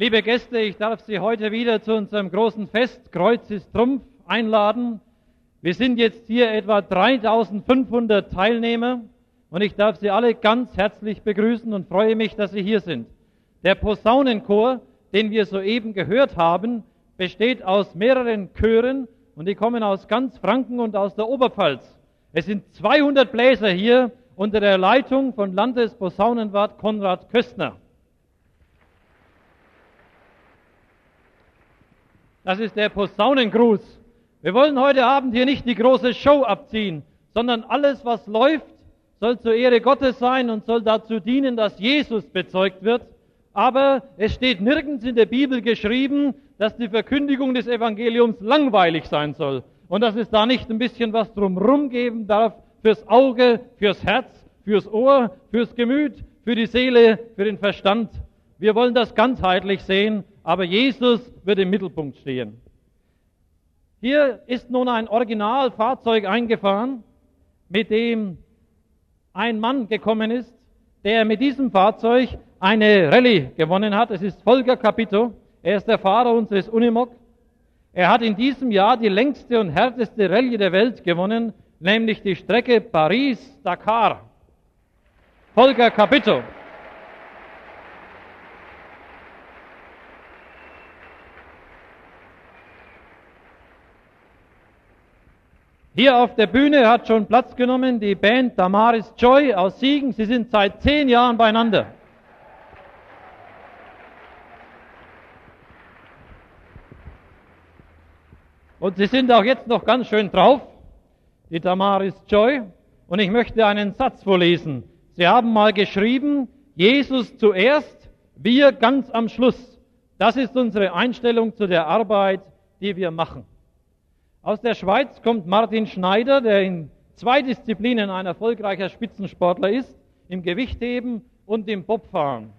Liebe Gäste, ich darf Sie heute wieder zu unserem großen Fest Kreuz ist Trumpf einladen. Wir sind jetzt hier etwa 3500 Teilnehmer und ich darf Sie alle ganz herzlich begrüßen und freue mich, dass Sie hier sind. Der Posaunenchor, den wir soeben gehört haben, besteht aus mehreren Chören und die kommen aus ganz Franken und aus der Oberpfalz. Es sind 200 Bläser hier unter der Leitung von Landesposaunenwart Konrad Köstner. Das ist der Posaunengruß. Wir wollen heute Abend hier nicht die große Show abziehen, sondern alles, was läuft, soll zur Ehre Gottes sein und soll dazu dienen, dass Jesus bezeugt wird. Aber es steht nirgends in der Bibel geschrieben, dass die Verkündigung des Evangeliums langweilig sein soll und dass es da nicht ein bisschen was drumherum geben darf fürs Auge, fürs Herz, fürs Ohr, fürs Gemüt, für die Seele, für den Verstand. Wir wollen das ganzheitlich sehen, aber Jesus wird im Mittelpunkt stehen. Hier ist nun ein Originalfahrzeug eingefahren, mit dem ein Mann gekommen ist, der mit diesem Fahrzeug eine Rallye gewonnen hat. Es ist Volker Capito. Er ist der Fahrer unseres Unimog. Er hat in diesem Jahr die längste und härteste Rallye der Welt gewonnen, nämlich die Strecke Paris-Dakar. Volker Capito. Hier auf der Bühne hat schon Platz genommen die Band Damaris Joy aus Siegen. Sie sind seit 10 Jahren beieinander. Und sie sind auch jetzt noch ganz schön drauf, die Damaris Joy. Und ich möchte einen Satz vorlesen. Sie haben mal geschrieben, Jesus zuerst, wir ganz am Schluss. Das ist unsere Einstellung zu der Arbeit, die wir machen. Aus der Schweiz kommt Martin Schneider, der in 2 Disziplinen ein erfolgreicher Spitzensportler ist, im Gewichtheben und im Bobfahren.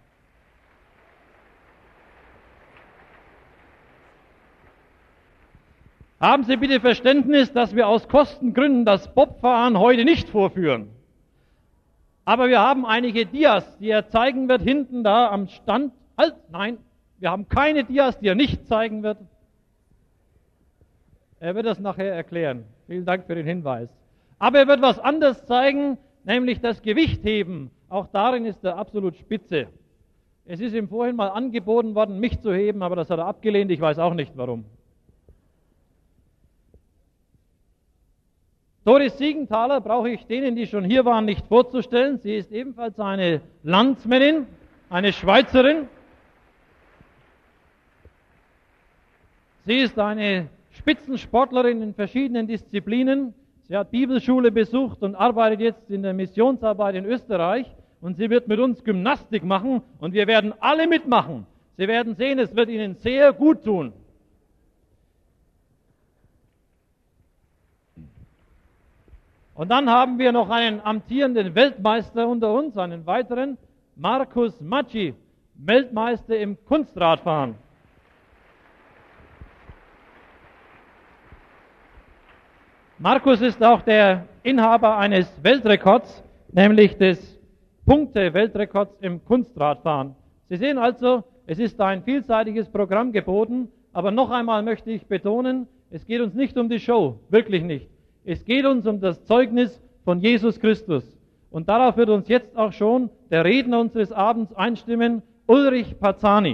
Haben Sie bitte Verständnis, dass wir aus Kostengründen das Bobfahren heute nicht vorführen. Aber wir haben einige Dias, die er zeigen wird, hinten da am Stand. Halt, nein, wir haben keine Dias, die er nicht zeigen wird. Er wird das nachher erklären. Vielen Dank für den Hinweis. Aber er wird was anderes zeigen, nämlich das Gewichtheben. Auch darin ist er absolut spitze. Es ist ihm vorhin mal angeboten worden, mich zu heben, aber das hat er abgelehnt. Ich weiß auch nicht warum. Doris Siegenthaler brauche ich denen, die schon hier waren, nicht vorzustellen. Sie ist ebenfalls eine Landsmännin, eine Schweizerin. Sie ist eine Spitzensportlerin in verschiedenen Disziplinen. Sie hat Bibelschule besucht und arbeitet jetzt in der Missionsarbeit in Österreich. Und sie wird mit uns Gymnastik machen und wir werden alle mitmachen. Sie werden sehen, es wird Ihnen sehr gut tun. Und dann haben wir noch einen amtierenden Weltmeister unter uns, einen weiteren, Markus Macchi, Weltmeister im Kunstradfahren. Markus ist auch der Inhaber eines Weltrekords, nämlich des Punkte-Weltrekords im Kunstradfahren. Sie sehen also, es ist ein vielseitiges Programm geboten, aber noch einmal möchte ich betonen, es geht uns nicht um die Show, wirklich nicht. Es geht uns um das Zeugnis von Jesus Christus. Und darauf wird uns jetzt auch schon der Redner unseres Abends einstimmen, Ulrich Pazzani.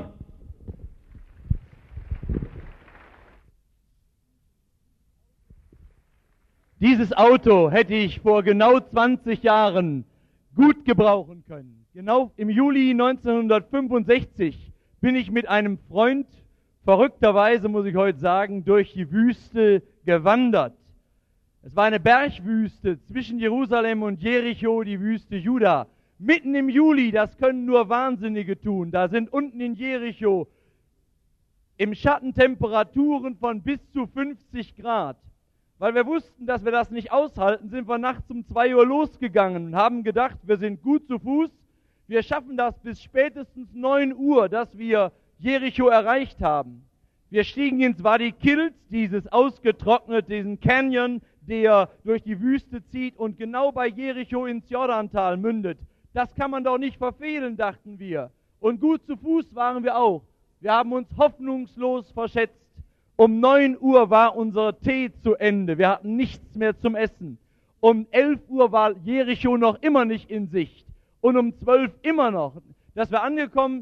Dieses Auto hätte ich vor genau 20 Jahren gut gebrauchen können. Genau im Juli 1965 bin ich mit einem Freund, verrückterweise muss ich heute sagen, durch die Wüste gewandert. Es war eine Bergwüste zwischen Jerusalem und Jericho, die Wüste Juda. Mitten im Juli, das können nur Wahnsinnige tun. Da sind unten in Jericho im Schatten Temperaturen von bis zu 50 Grad. Weil wir wussten, dass wir das nicht aushalten, sind wir nachts um 2 Uhr losgegangen und haben gedacht, wir sind gut zu Fuß, wir schaffen das bis spätestens 9 Uhr, dass wir Jericho erreicht haben. Wir stiegen ins Wadi Kilt, dieses ausgetrocknet, diesen Canyon, der durch die Wüste zieht und genau bei Jericho ins Jordantal mündet. Das kann man doch nicht verfehlen, dachten wir. Und gut zu Fuß waren wir auch. Wir haben uns hoffnungslos verschätzt. Um 9 Uhr war unser Tee zu Ende. Wir hatten nichts mehr zum Essen. Um 11 Uhr war Jericho noch immer nicht in Sicht. Und um 12 immer noch. Dass wir angekommen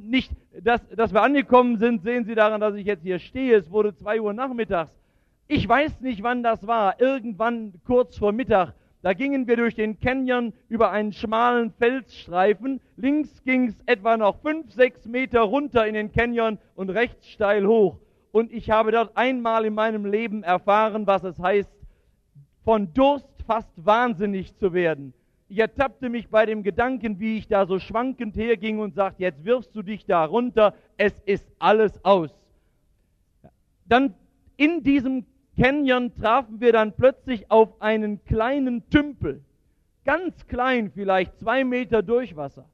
sind, sehen Sie daran, dass ich jetzt hier stehe. Es wurde 2 Uhr nachmittags. Ich weiß nicht, wann das war. Irgendwann kurz vor Mittag. Da gingen wir durch den Canyon über einen schmalen Felsstreifen. Links ging es etwa noch 5, 6 Meter runter in den Canyon und rechts steil hoch. Und ich habe dort einmal in meinem Leben erfahren, was es heißt, von Durst fast wahnsinnig zu werden. Ich ertappte mich bei dem Gedanken, wie ich da so schwankend herging und sagte, jetzt wirfst du dich da runter, es ist alles aus. Dann in diesem Canyon trafen wir dann plötzlich auf einen kleinen Tümpel. Ganz klein, vielleicht 2 Meter Durchmesser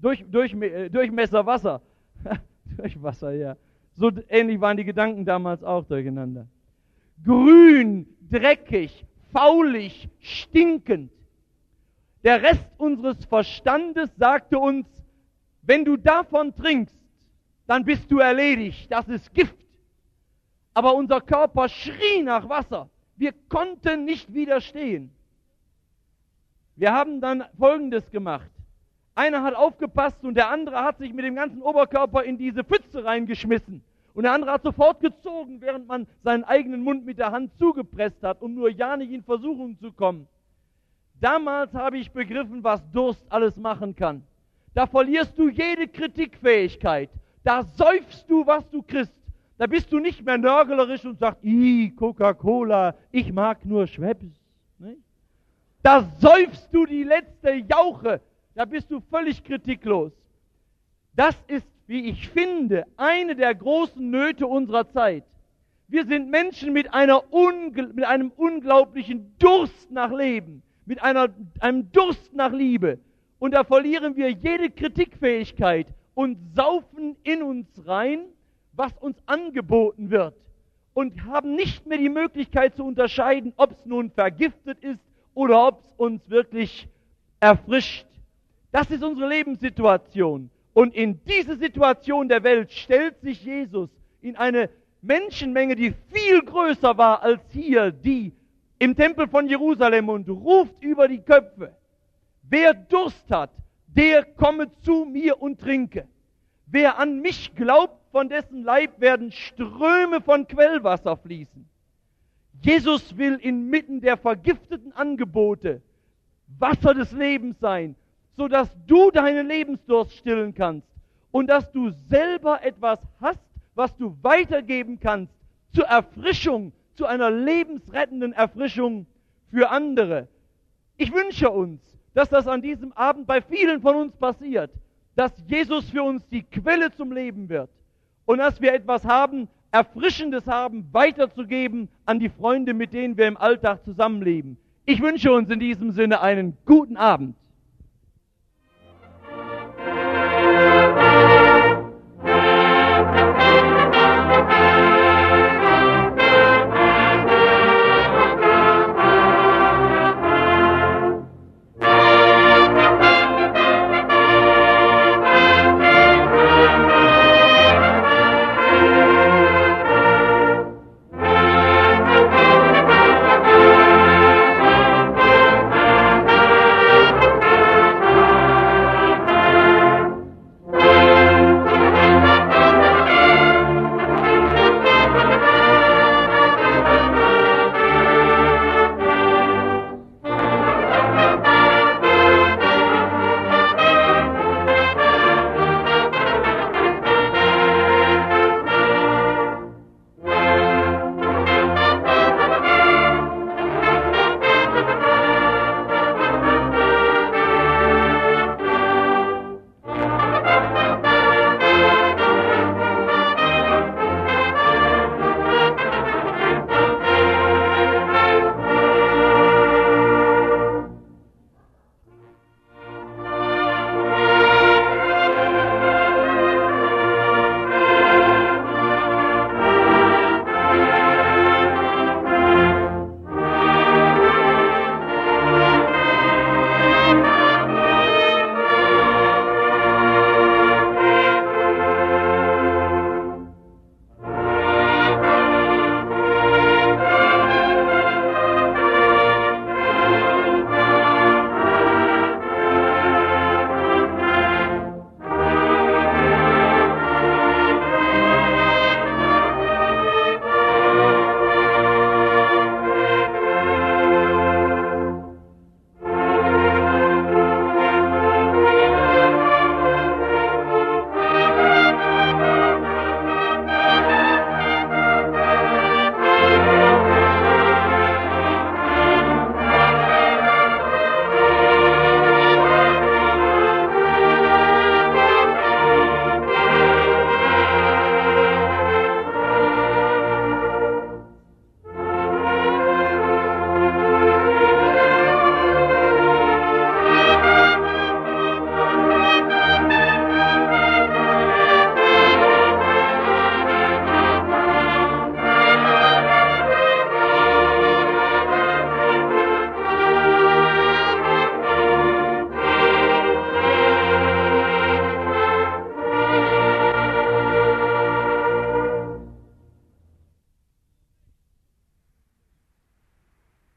Wasser. Durchwasser, ja. So ähnlich waren die Gedanken damals auch durcheinander. Grün, dreckig, faulig, stinkend. Der Rest unseres Verstandes sagte uns, wenn du davon trinkst, dann bist du erledigt, das ist Gift. Aber unser Körper schrie nach Wasser. Wir konnten nicht widerstehen. Wir haben dann Folgendes gemacht. Einer hat aufgepasst und der andere hat sich mit dem ganzen Oberkörper in diese Pfütze reingeschmissen. Und der andere hat sofort gezogen, während man seinen eigenen Mund mit der Hand zugepresst hat, um nur ja nicht in Versuchung zu kommen. Damals habe ich begriffen, was Durst alles machen kann. Da verlierst du jede Kritikfähigkeit. Da säufst du, was du kriegst. Da bist du nicht mehr nörgelerisch und sagst, Coca-Cola, ich mag nur Schweppes. Ne? Da säufst du die letzte Jauche. Da bist du völlig kritiklos. Das ist, wie ich finde, eine der großen Nöte unserer Zeit. Wir sind Menschen mit einem unglaublichen Durst nach Leben, mit einem Durst nach Liebe. Und da verlieren wir jede Kritikfähigkeit und saufen in uns rein, was uns angeboten wird. Und haben nicht mehr die Möglichkeit zu unterscheiden, ob es nun vergiftet ist oder ob es uns wirklich erfrischt. Das ist unsere Lebenssituation. Und in diese Situation der Welt stellt sich Jesus in eine Menschenmenge, die viel größer war als hier, die im Tempel von Jerusalem, und ruft über die Köpfe, wer Durst hat, der komme zu mir und trinke. Wer an mich glaubt, von dessen Leib werden Ströme von Quellwasser fließen. Jesus will inmitten der vergifteten Angebote Wasser des Lebens sein, sodass du deinen Lebensdurst stillen kannst und dass du selber etwas hast, was du weitergeben kannst zur Erfrischung, zu einer lebensrettenden Erfrischung für andere. Ich wünsche uns, dass das an diesem Abend bei vielen von uns passiert, dass Jesus für uns die Quelle zum Leben wird und dass wir etwas haben, Erfrischendes haben, weiterzugeben an die Freunde, mit denen wir im Alltag zusammenleben. Ich wünsche uns in diesem Sinne einen guten Abend.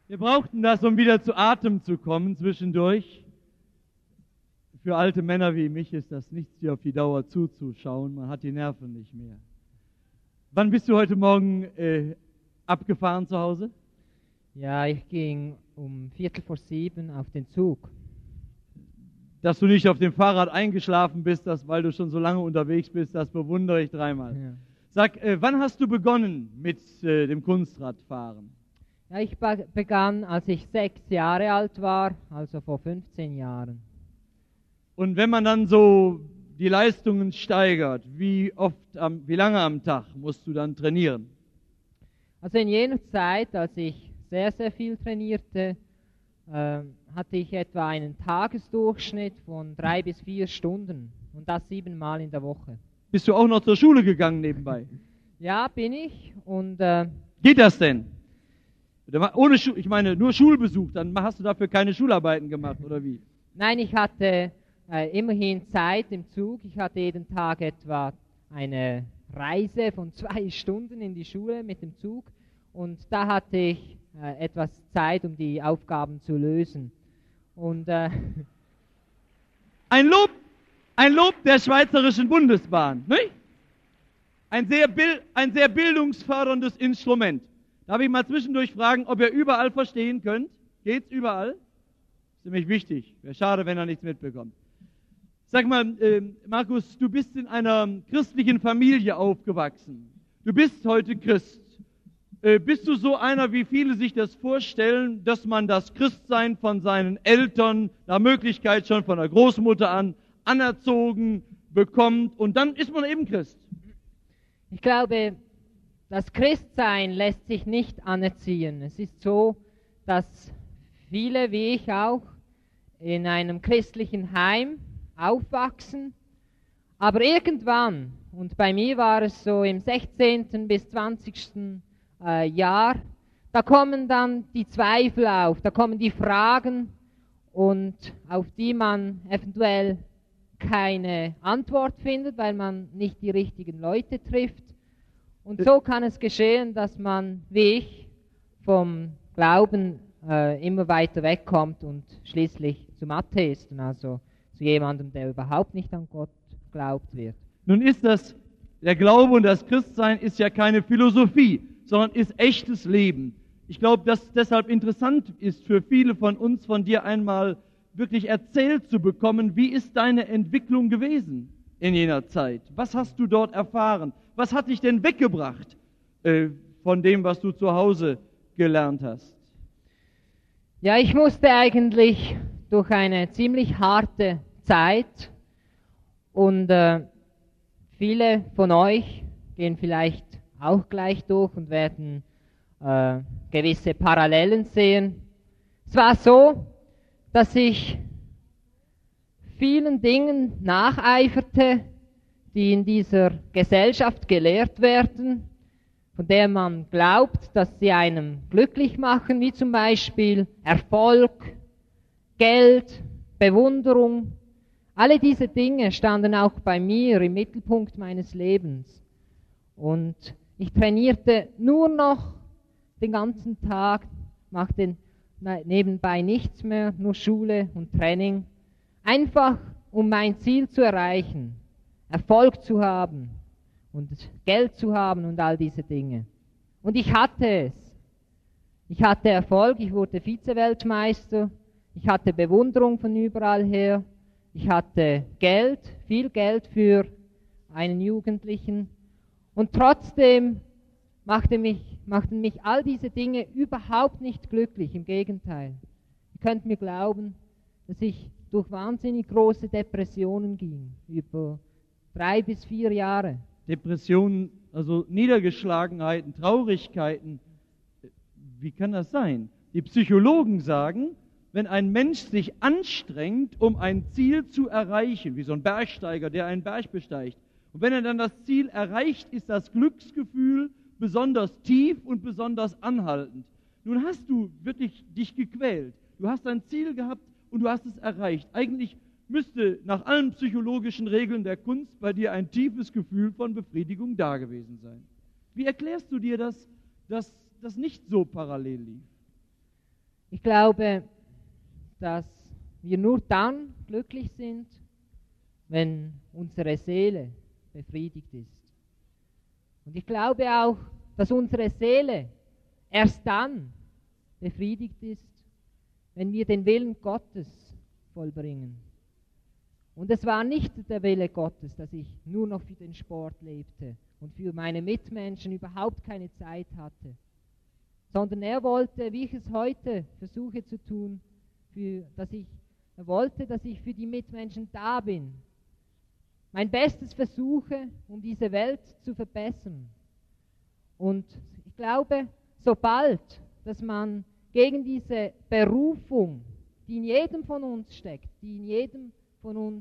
Wir brauchten das, um wieder zu Atem zu kommen zwischendurch. Für alte Männer wie mich ist das nichts, hier auf die Dauer zuzuschauen. Man hat die Nerven nicht mehr. Wann bist du heute Morgen abgefahren zu Hause? Ja, ich ging um 6:45 auf den Zug. Dass du nicht auf dem Fahrrad eingeschlafen bist, weil du schon so lange unterwegs bist, das bewundere ich dreimal. Ja. Sag, wann hast du begonnen mit dem Kunstradfahren? Ja, ich begann, als ich 6 Jahre alt war, also vor 15 Jahren. Und wenn man dann so die Leistungen steigert, wie lange am Tag musst du dann trainieren? Also in jener Zeit, als ich sehr, sehr viel trainierte, hatte ich etwa einen Tagesdurchschnitt von 3 bis 4 Stunden und das 7-mal in der Woche. Bist du auch noch zur Schule gegangen nebenbei? Ja, bin ich und Geht das denn? Ich meine, nur Schulbesuch, dann hast du dafür keine Schularbeiten gemacht, oder wie? nein, ich hatte immerhin Zeit im Zug. Ich hatte jeden Tag etwa eine Reise von 2 Stunden in die Schule mit dem Zug und da hatte ich etwas Zeit, um die Aufgaben zu lösen. Und Ein Lob der Schweizerischen Bundesbahn, nicht? Ein sehr bildungsförderndes Instrument. Darf ich mal zwischendurch fragen, ob ihr überall verstehen könnt? Geht's überall? Ist nämlich wichtig. Wäre schade, wenn er nichts mitbekommt. Sag mal, Markus, du bist in einer christlichen Familie aufgewachsen. Du bist heute Christ. Bist du so einer, wie viele sich das vorstellen, dass man das Christsein von seinen Eltern, nach Möglichkeit schon von der Großmutter an, anerzogen bekommt und dann ist man eben Christ? ich glaube, das Christsein lässt sich nicht anerziehen. Es ist so, dass viele, wie ich auch, in einem christlichen Heim aufwachsen, aber irgendwann, und bei mir war es so im 16. bis 20. Jahr, da kommen dann die Zweifel auf, da kommen die Fragen und auf die man eventuell keine Antwort findet, weil man nicht die richtigen Leute trifft. Und so kann es geschehen, dass man, wie ich, vom Glauben immer weiter wegkommt und schließlich zum Atheisten, also zu jemandem, der überhaupt nicht an Gott glaubt wird. Nun ist der Glaube und das Christsein ist ja keine Philosophie, sondern ist echtes Leben. Ich glaube, dass deshalb interessant ist für viele von uns, von dir einmal wirklich erzählt zu bekommen, wie ist deine Entwicklung gewesen in jener Zeit? Was hast du dort erfahren? Was hat dich denn weggebracht von dem, was du zu Hause gelernt hast? Ja, ich musste eigentlich durch eine ziemlich harte Zeit und viele von euch gehen vielleicht auch gleich durch und werden gewisse Parallelen sehen. Es war so, dass ich vielen Dingen nacheiferte, die in dieser Gesellschaft gelehrt werden, von der man glaubt, dass sie einem glücklich machen, wie zum Beispiel Erfolg, Geld, Bewunderung. Alle diese Dinge standen auch bei mir im Mittelpunkt meines Lebens. Und ich trainierte nur noch den ganzen Tag, machte nebenbei nichts mehr, nur Schule und Training, einfach um mein Ziel zu erreichen, Erfolg zu haben und Geld zu haben und all diese Dinge. Und ich hatte es. Ich hatte Erfolg, ich wurde Vize-Weltmeister, ich hatte Bewunderung von überall her, ich hatte Geld, viel Geld für einen Jugendlichen und trotzdem machten mich all diese Dinge überhaupt nicht glücklich, im Gegenteil. Ihr könnt mir glauben, dass ich durch wahnsinnig große Depressionen ging, über 3 bis 4 Jahre. Depressionen, also Niedergeschlagenheiten, Traurigkeiten. Wie kann das sein? Die Psychologen sagen, wenn ein Mensch sich anstrengt, um ein Ziel zu erreichen, wie so ein Bergsteiger, der einen Berg besteigt, und wenn er dann das Ziel erreicht, ist das Glücksgefühl besonders tief und besonders anhaltend. Nun hast du wirklich dich gequält. Du hast ein Ziel gehabt und du hast es erreicht. Eigentlich müsste nach allen psychologischen Regeln der Kunst bei dir ein tiefes Gefühl von Befriedigung da gewesen sein. Wie erklärst du dir das, dass das nicht so parallel lief? Ich glaube, dass wir nur dann glücklich sind, wenn unsere Seele befriedigt ist. Und ich glaube auch, dass unsere Seele erst dann befriedigt ist, wenn wir den Willen Gottes vollbringen. Und es war nicht der Wille Gottes, dass ich nur noch für den Sport lebte und für meine Mitmenschen überhaupt keine Zeit hatte, sondern er wollte, wie ich es heute versuche zu tun, er wollte, dass ich für die Mitmenschen da bin. Mein Bestes versuche, um diese Welt zu verbessern. Und ich glaube, sobald, dass man gegen diese Berufung, die in jedem von uns steckt, die in jedem von uns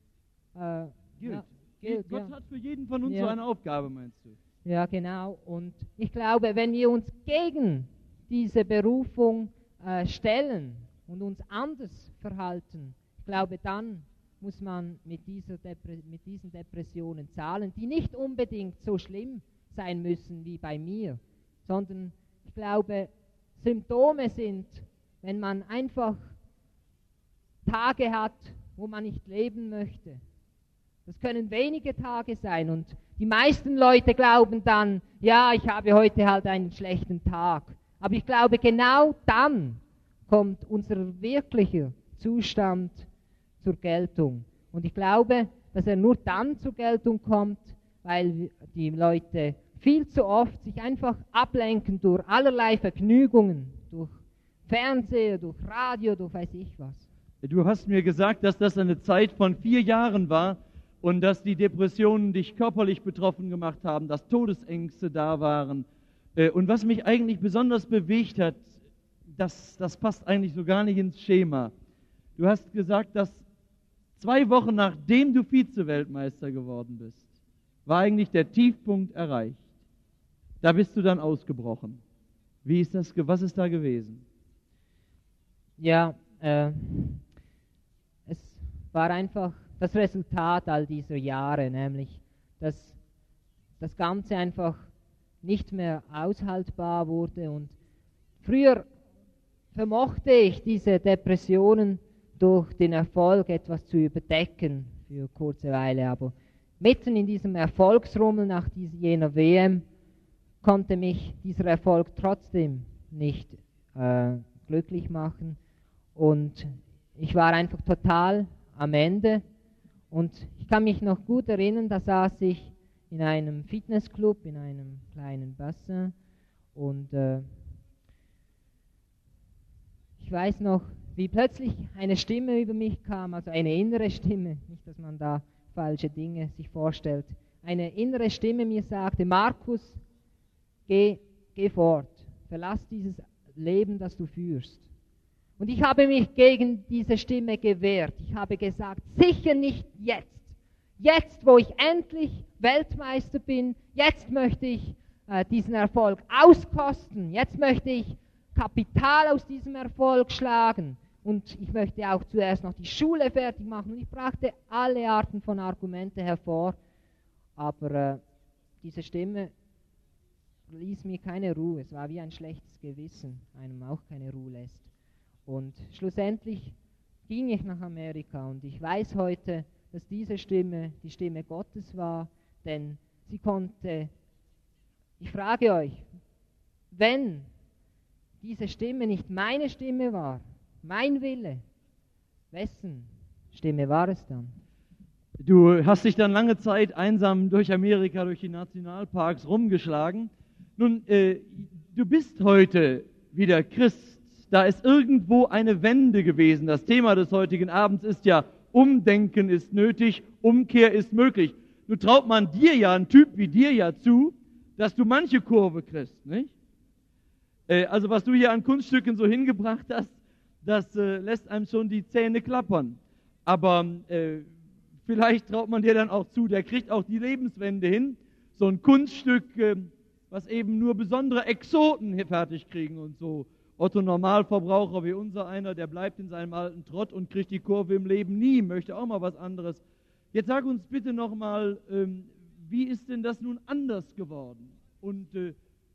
gilt. Gott hat für jeden von uns so eine Aufgabe, meinst du? Ja, genau. Und ich glaube, wenn wir uns gegen diese Berufung stellen und uns anders verhalten, ich glaube, dann muss man mit diesen Depressionen zahlen, die nicht unbedingt so schlimm sein müssen wie bei mir, sondern ich glaube, Symptome sind, wenn man einfach Tage hat, wo man nicht leben möchte. Das können wenige Tage sein und die meisten Leute glauben dann, ja, ich habe heute halt einen schlechten Tag. Aber ich glaube, genau dann kommt unser wirklicher Zustand zur Geltung. Und ich glaube, dass er nur dann zur Geltung kommt, weil die Leute viel zu oft sich einfach ablenken durch allerlei Vergnügungen, durch Fernseher, durch Radio, durch weiß ich was. Du hast mir gesagt, dass das eine Zeit von 4 Jahren war und dass die Depressionen dich körperlich betroffen gemacht haben, dass Todesängste da waren. Und was mich eigentlich besonders bewegt hat, das passt eigentlich so gar nicht ins Schema. Du hast gesagt, dass 2 Wochen nachdem du Vize-Weltmeister geworden bist, war eigentlich der Tiefpunkt erreicht. Da bist du dann ausgebrochen. Was ist da gewesen? Ja, es war einfach das Resultat all dieser Jahre, nämlich, dass das Ganze einfach nicht mehr aushaltbar wurde. Und früher vermochte ich diese Depressionen durch den Erfolg etwas zu überdecken für kurze Weile, aber mitten in diesem Erfolgsrummel nach jener WM konnte mich dieser Erfolg trotzdem nicht glücklich machen und ich war einfach total am Ende und ich kann mich noch gut erinnern, da saß ich in einem Fitnessclub, in einem kleinen Bassin und ich weiß noch, wie plötzlich eine Stimme über mich kam, also eine innere Stimme, nicht, dass man da falsche Dinge sich vorstellt, eine innere Stimme mir sagte, Markus, geh fort, verlass dieses Leben, das du führst. Und ich habe mich gegen diese Stimme gewehrt. Ich habe gesagt, sicher nicht jetzt. Jetzt, wo ich endlich Weltmeister bin, jetzt möchte ich diesen Erfolg auskosten. Jetzt möchte ich Kapital aus diesem Erfolg schlagen. Und ich möchte auch zuerst noch die Schule fertig machen. Und ich brachte alle Arten von Argumente hervor. Aber diese Stimme ließ mir keine Ruhe. Es war wie ein schlechtes Gewissen, einem auch keine Ruhe lässt. Und schlussendlich ging ich nach Amerika und ich weiß heute, dass diese Stimme die Stimme Gottes war, denn sie konnte, ich frage euch, wenn diese Stimme nicht meine Stimme war, mein Wille, wessen Stimme war es dann? Du hast dich dann lange Zeit einsam durch Amerika, durch die Nationalparks rumgeschlagen. Nun, du bist heute wieder Christ. Da ist irgendwo eine Wende gewesen. Das Thema des heutigen Abends ist ja, Umdenken ist nötig, Umkehr ist möglich. Nun traut man dir ja, ein Typ wie dir ja zu, dass du manche Kurve kriegst, nicht? Also was du hier an Kunststücken so hingebracht hast, das lässt einem schon die Zähne klappern. Aber vielleicht traut man dir dann auch zu, der kriegt auch die Lebenswende hin. So ein Kunststück, was eben nur besondere Exoten hier fertig kriegen und so. Otto Normalverbraucher wie unser einer, der bleibt in seinem alten Trott und kriegt die Kurve im Leben nie, möchte auch mal was anderes. Jetzt sag uns bitte nochmal, wie ist denn das nun anders geworden? Und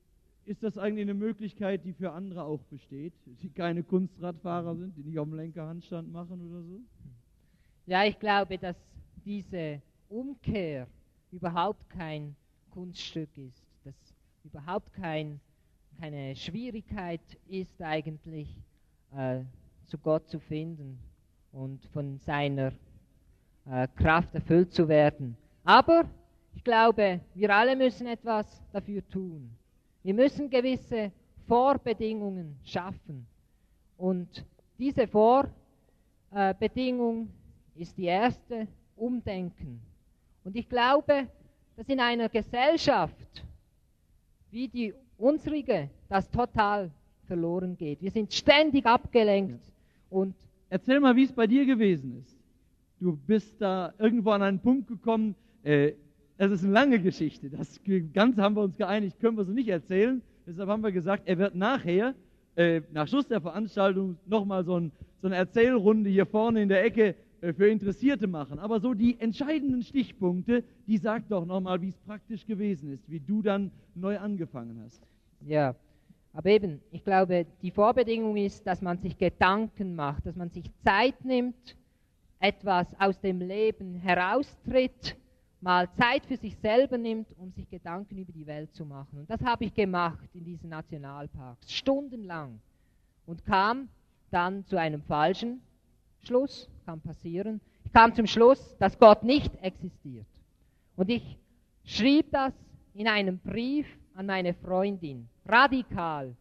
ist das eigentlich eine Möglichkeit, die für andere auch besteht, die keine Kunstradfahrer sind, die nicht auf dem Lenker Handstand machen oder so? Ja, ich glaube, dass diese Umkehr überhaupt kein Kunststück ist, dass überhaupt keine Schwierigkeit ist eigentlich, zu Gott zu finden und von seiner Kraft erfüllt zu werden. Aber ich glaube, wir alle müssen etwas dafür tun. Wir müssen gewisse Vorbedingungen schaffen. Und diese Vorbedingung ist die erste, Umdenken. Und ich glaube, dass in einer Gesellschaft wie die unsrige das total verloren geht. Wir sind ständig abgelenkt. Ja. Und erzähl mal, wie es bei dir gewesen ist. Du bist da irgendwo an einen Punkt gekommen, es ist eine lange Geschichte. Das Ganze haben wir uns geeinigt, können wir so nicht erzählen. Deshalb haben wir gesagt, er wird nachher, nach Schluss der Veranstaltung, nochmal so eine Erzählrunde hier vorne in der Ecke für Interessierte machen. Aber so die entscheidenden Stichpunkte, die sagt doch nochmal, wie es praktisch gewesen ist, wie du dann neu angefangen hast. Ja, aber eben, ich glaube, die Vorbedingung ist, dass man sich Gedanken macht, dass man sich Zeit nimmt, etwas aus dem Leben heraustritt, mal Zeit für sich selber nimmt, um sich Gedanken über die Welt zu machen. Und das habe ich gemacht in diesen Nationalparks, stundenlang. Und kam dann zu einem falschen Schluss, kann passieren. Ich kam zum Schluss, dass Gott nicht existiert. Und ich schrieb das in einem Brief an meine Freundin, radikal.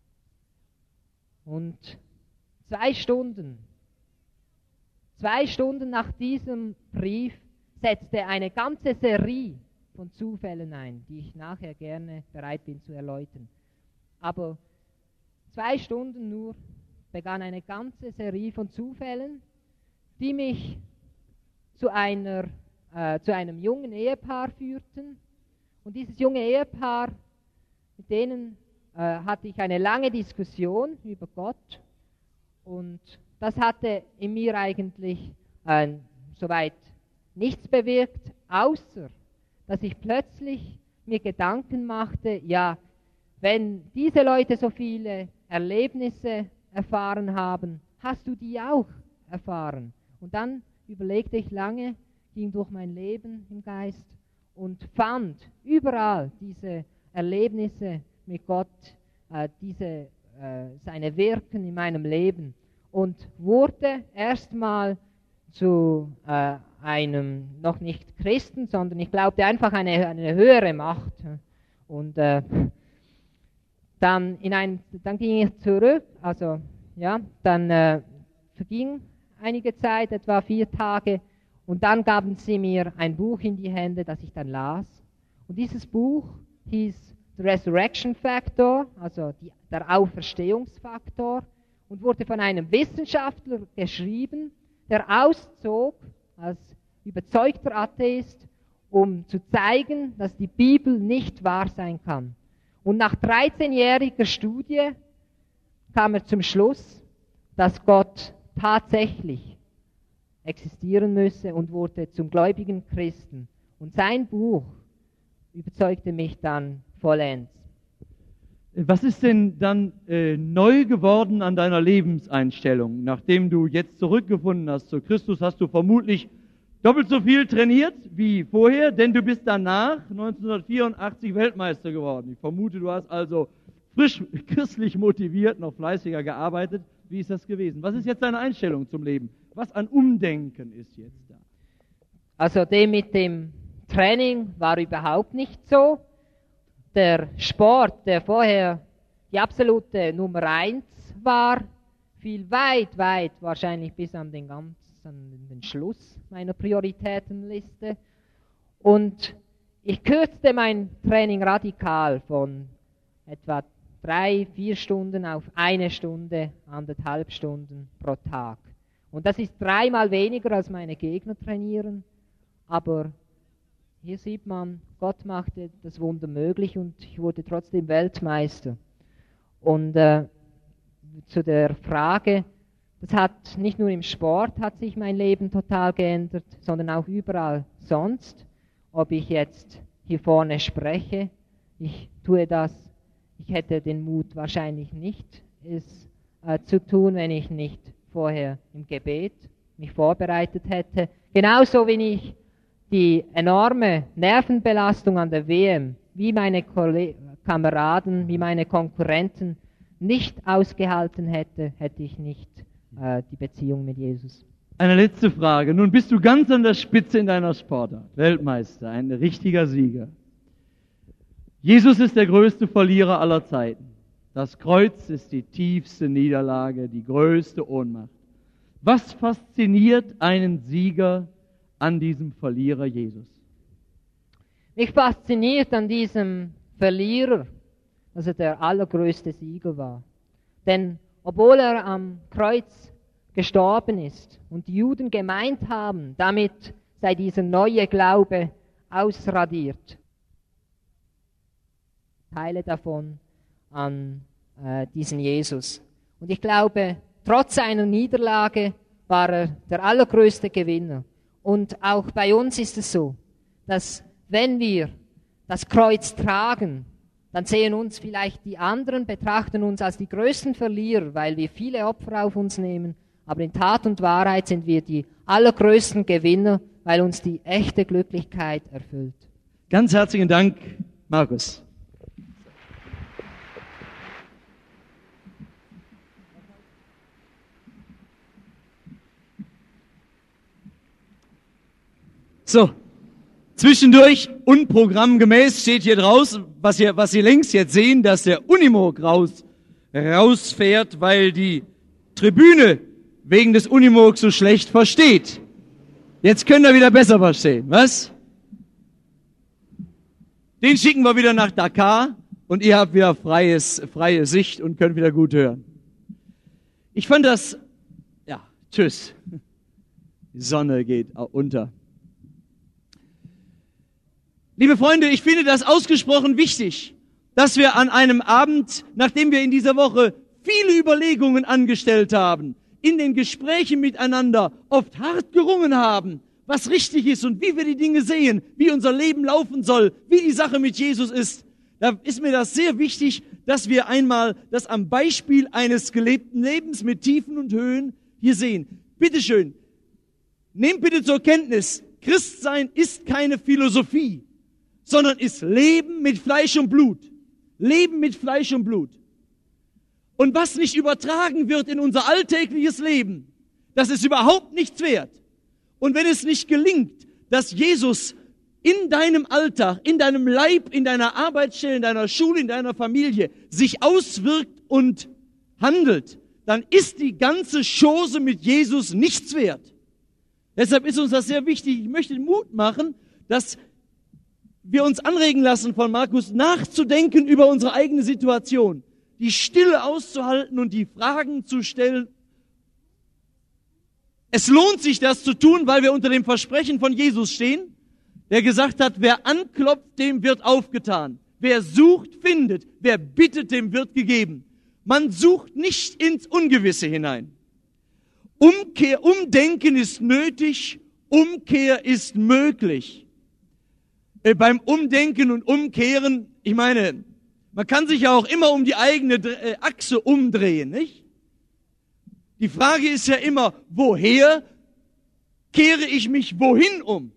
Und 2 Stunden nach diesem Brief setzte eine ganze Serie von Zufällen ein, die ich nachher gerne bereit bin zu erläutern. Aber 2 Stunden nur begann eine ganze Serie von Zufällen, die mich zu einem jungen Ehepaar führten. Und dieses junge Ehepaar, mit denen hatte ich eine lange Diskussion über Gott. Und das hatte in mir eigentlich soweit nichts bewirkt, außer dass ich plötzlich mir Gedanken machte, ja, wenn diese Leute so viele Erlebnisse erfahren haben, hast du die auch erfahren? Und dann überlegte ich lange, ging durch mein Leben im Geist und fand überall diese Erlebnisse mit Gott, seine Wirken in meinem Leben und wurde erstmal zu einem noch nicht Christen, sondern ich glaubte einfach eine höhere Macht. Und dann ging ich zurück, dann verging einige Zeit, etwa 4 Tage, und dann gaben sie mir ein Buch in die Hände, das ich dann las. Und dieses Buch hieß The Resurrection Factor, also der Auferstehungsfaktor, und wurde von einem Wissenschaftler geschrieben, der auszog als überzeugter Atheist, um zu zeigen, dass die Bibel nicht wahr sein kann. Und nach 13-jähriger Studie kam er zum Schluss, dass Gott tatsächlich existieren müsse und wurde zum gläubigen Christen. Und sein Buch überzeugte mich dann vollends. Was ist denn dann neu geworden an deiner Lebenseinstellung? Nachdem du jetzt zurückgefunden hast zu Christus, hast du vermutlich doppelt so viel trainiert wie vorher, denn du bist danach 1984 Weltmeister geworden. Ich vermute, du hast also frisch christlich motiviert, noch fleißiger gearbeitet. Wie ist das gewesen? Was ist jetzt deine Einstellung zum Leben? Was an Umdenken ist jetzt da? Also mit dem Training war überhaupt nicht so. Der Sport, der vorher die absolute Nummer 1 war, fiel weit wahrscheinlich bis an den Schluss meiner Prioritätenliste. Und ich kürzte mein Training radikal von etwa 3-4 Stunden auf 1 Stunde, 1,5 Stunden pro Tag. Und das ist 3-mal weniger, als meine Gegner trainieren. Aber hier sieht man, Gott machte das Wunder möglich und ich wurde trotzdem Weltmeister. Und zu der Frage, das hat nicht nur im Sport hat sich mein Leben total geändert, sondern auch überall sonst. Ob ich jetzt hier vorne spreche, ich tue das Ich hätte den Mut wahrscheinlich nicht, es zu tun, wenn ich nicht vorher im Gebet mich vorbereitet hätte. Genauso wie ich die enorme Nervenbelastung an der WM, wie meine Kameraden, wie meine Konkurrenten nicht ausgehalten hätte, hätte ich nicht die Beziehung mit Jesus. Eine letzte Frage. Nun bist du ganz an der Spitze in deiner Sportart. Weltmeister, ein richtiger Sieger. Jesus ist der größte Verlierer aller Zeiten. Das Kreuz ist die tiefste Niederlage, die größte Ohnmacht. Was fasziniert einen Sieger an diesem Verlierer Jesus? Mich fasziniert an diesem Verlierer, dass er der allergrößte Sieger war. Denn obwohl er am Kreuz gestorben ist und die Juden gemeint haben, damit sei dieser neue Glaube ausradiert, Teile davon an diesen Jesus. Und ich glaube, trotz seiner Niederlage war er der allergrößte Gewinner. Und auch bei uns ist es so, dass wenn wir das Kreuz tragen, dann sehen uns vielleicht die anderen, betrachten uns als die größten Verlierer, weil wir viele Opfer auf uns nehmen. Aber in Tat und Wahrheit sind wir die allergrößten Gewinner, weil uns die echte Glücklichkeit erfüllt. Ganz herzlichen Dank, Markus. So, zwischendurch, unprogrammgemäß, steht hier draußen, was Sie links jetzt sehen, dass der Unimog rausfährt, weil die Tribüne wegen des Unimogs so schlecht versteht. Jetzt können wir wieder besser verstehen, was? Den schicken wir wieder nach Dakar und ihr habt wieder freie Sicht und könnt wieder gut hören. Ich fand das, tschüss. Die Sonne geht unter. Liebe Freunde, ich finde das ausgesprochen wichtig, dass wir an einem Abend, nachdem wir in dieser Woche viele Überlegungen angestellt haben, in den Gesprächen miteinander oft hart gerungen haben, was richtig ist und wie wir die Dinge sehen, wie unser Leben laufen soll, wie die Sache mit Jesus ist. Da ist mir das sehr wichtig, dass wir einmal das am Beispiel eines gelebten Lebens mit Tiefen und Höhen hier sehen. Bitteschön, nehmt bitte zur Kenntnis, Christsein ist keine Philosophie, sondern ist Leben mit Fleisch und Blut. Leben mit Fleisch und Blut. Und was nicht übertragen wird in unser alltägliches Leben, das ist überhaupt nichts wert. Und wenn es nicht gelingt, dass Jesus in deinem Alltag, in deinem Leib, in deiner Arbeitsstelle, in deiner Schule, in deiner Familie sich auswirkt und handelt, dann ist die ganze Chose mit Jesus nichts wert. Deshalb ist uns das sehr wichtig. Ich möchte den Mut machen, dass wir uns anregen lassen von Markus, nachzudenken über unsere eigene Situation, die Stille auszuhalten und die Fragen zu stellen. Es lohnt sich, das zu tun, weil wir unter dem Versprechen von Jesus stehen, der gesagt hat, wer anklopft, dem wird aufgetan. Wer sucht, findet. Wer bittet, dem wird gegeben. Man sucht nicht ins Ungewisse hinein. Umdenken ist nötig, Umkehr ist möglich. Beim Umdenken und Umkehren, ich meine, man kann sich ja auch immer um die eigene Achse umdrehen, nicht? Die Frage ist ja immer, woher kehre ich mich wohin um?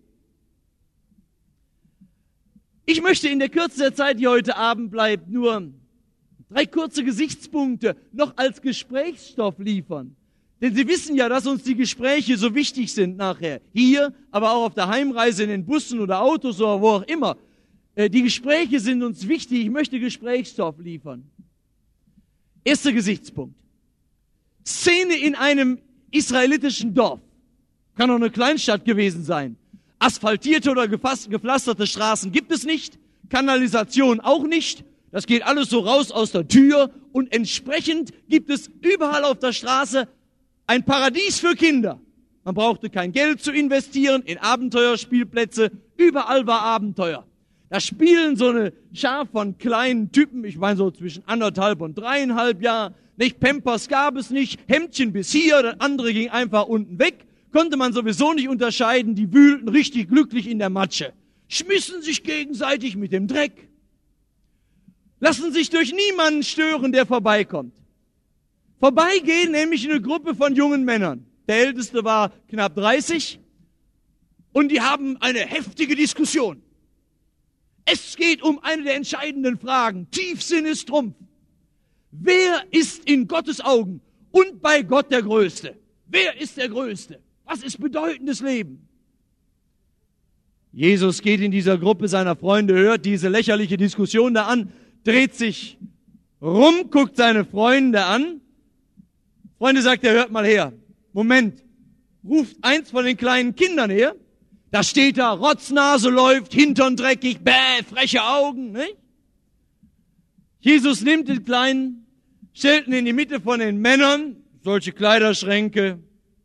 Ich möchte in der Kürze der Zeit, die heute Abend bleibt, nur 3 kurze Gesichtspunkte noch als Gesprächsstoff liefern. Denn Sie wissen ja, dass uns die Gespräche so wichtig sind nachher. Hier, aber auch auf der Heimreise in den Bussen oder Autos oder wo auch immer. Die Gespräche sind uns wichtig. Ich möchte Gesprächsstoff liefern. Erster Gesichtspunkt. Szene in einem israelitischen Dorf. Kann auch eine Kleinstadt gewesen sein. Asphaltierte oder gepflasterte Straßen gibt es nicht. Kanalisation auch nicht. Das geht alles so raus aus der Tür. Und entsprechend gibt es überall auf der Straße ein Paradies für Kinder. Man brauchte kein Geld zu investieren in Abenteuerspielplätze. Überall war Abenteuer. Da spielen so eine Schar von kleinen Typen, ich meine so zwischen 1,5 und 3,5 Jahren. Nicht Pampers gab es nicht, Hemdchen bis hier, das andere ging einfach unten weg. Konnte man sowieso nicht unterscheiden, die wühlten richtig glücklich in der Matsche. Schmissen sich gegenseitig mit dem Dreck. lassen sich durch niemanden stören, der vorbeikommt. Vorbeigehen nämlich eine Gruppe von jungen Männern. Der Älteste war knapp 30 und die haben eine heftige Diskussion. Es geht um eine der entscheidenden Fragen. Tiefsinn ist Trumpf. Wer ist in Gottes Augen und bei Gott der Größte? Wer ist der Größte? Was ist bedeutendes Leben? Jesus geht in dieser Gruppe seiner Freunde, hört diese lächerliche Diskussion da an, dreht sich rum, guckt seine Freunde an. Freunde, sagt er, hört mal her. Moment, ruft eins von den kleinen Kindern her. Da steht da, Rotznase läuft, Hintern dreckig, bäh, freche Augen. Nicht? Jesus nimmt den Kleinen, stellt ihn in die Mitte von den Männern, solche Kleiderschränke,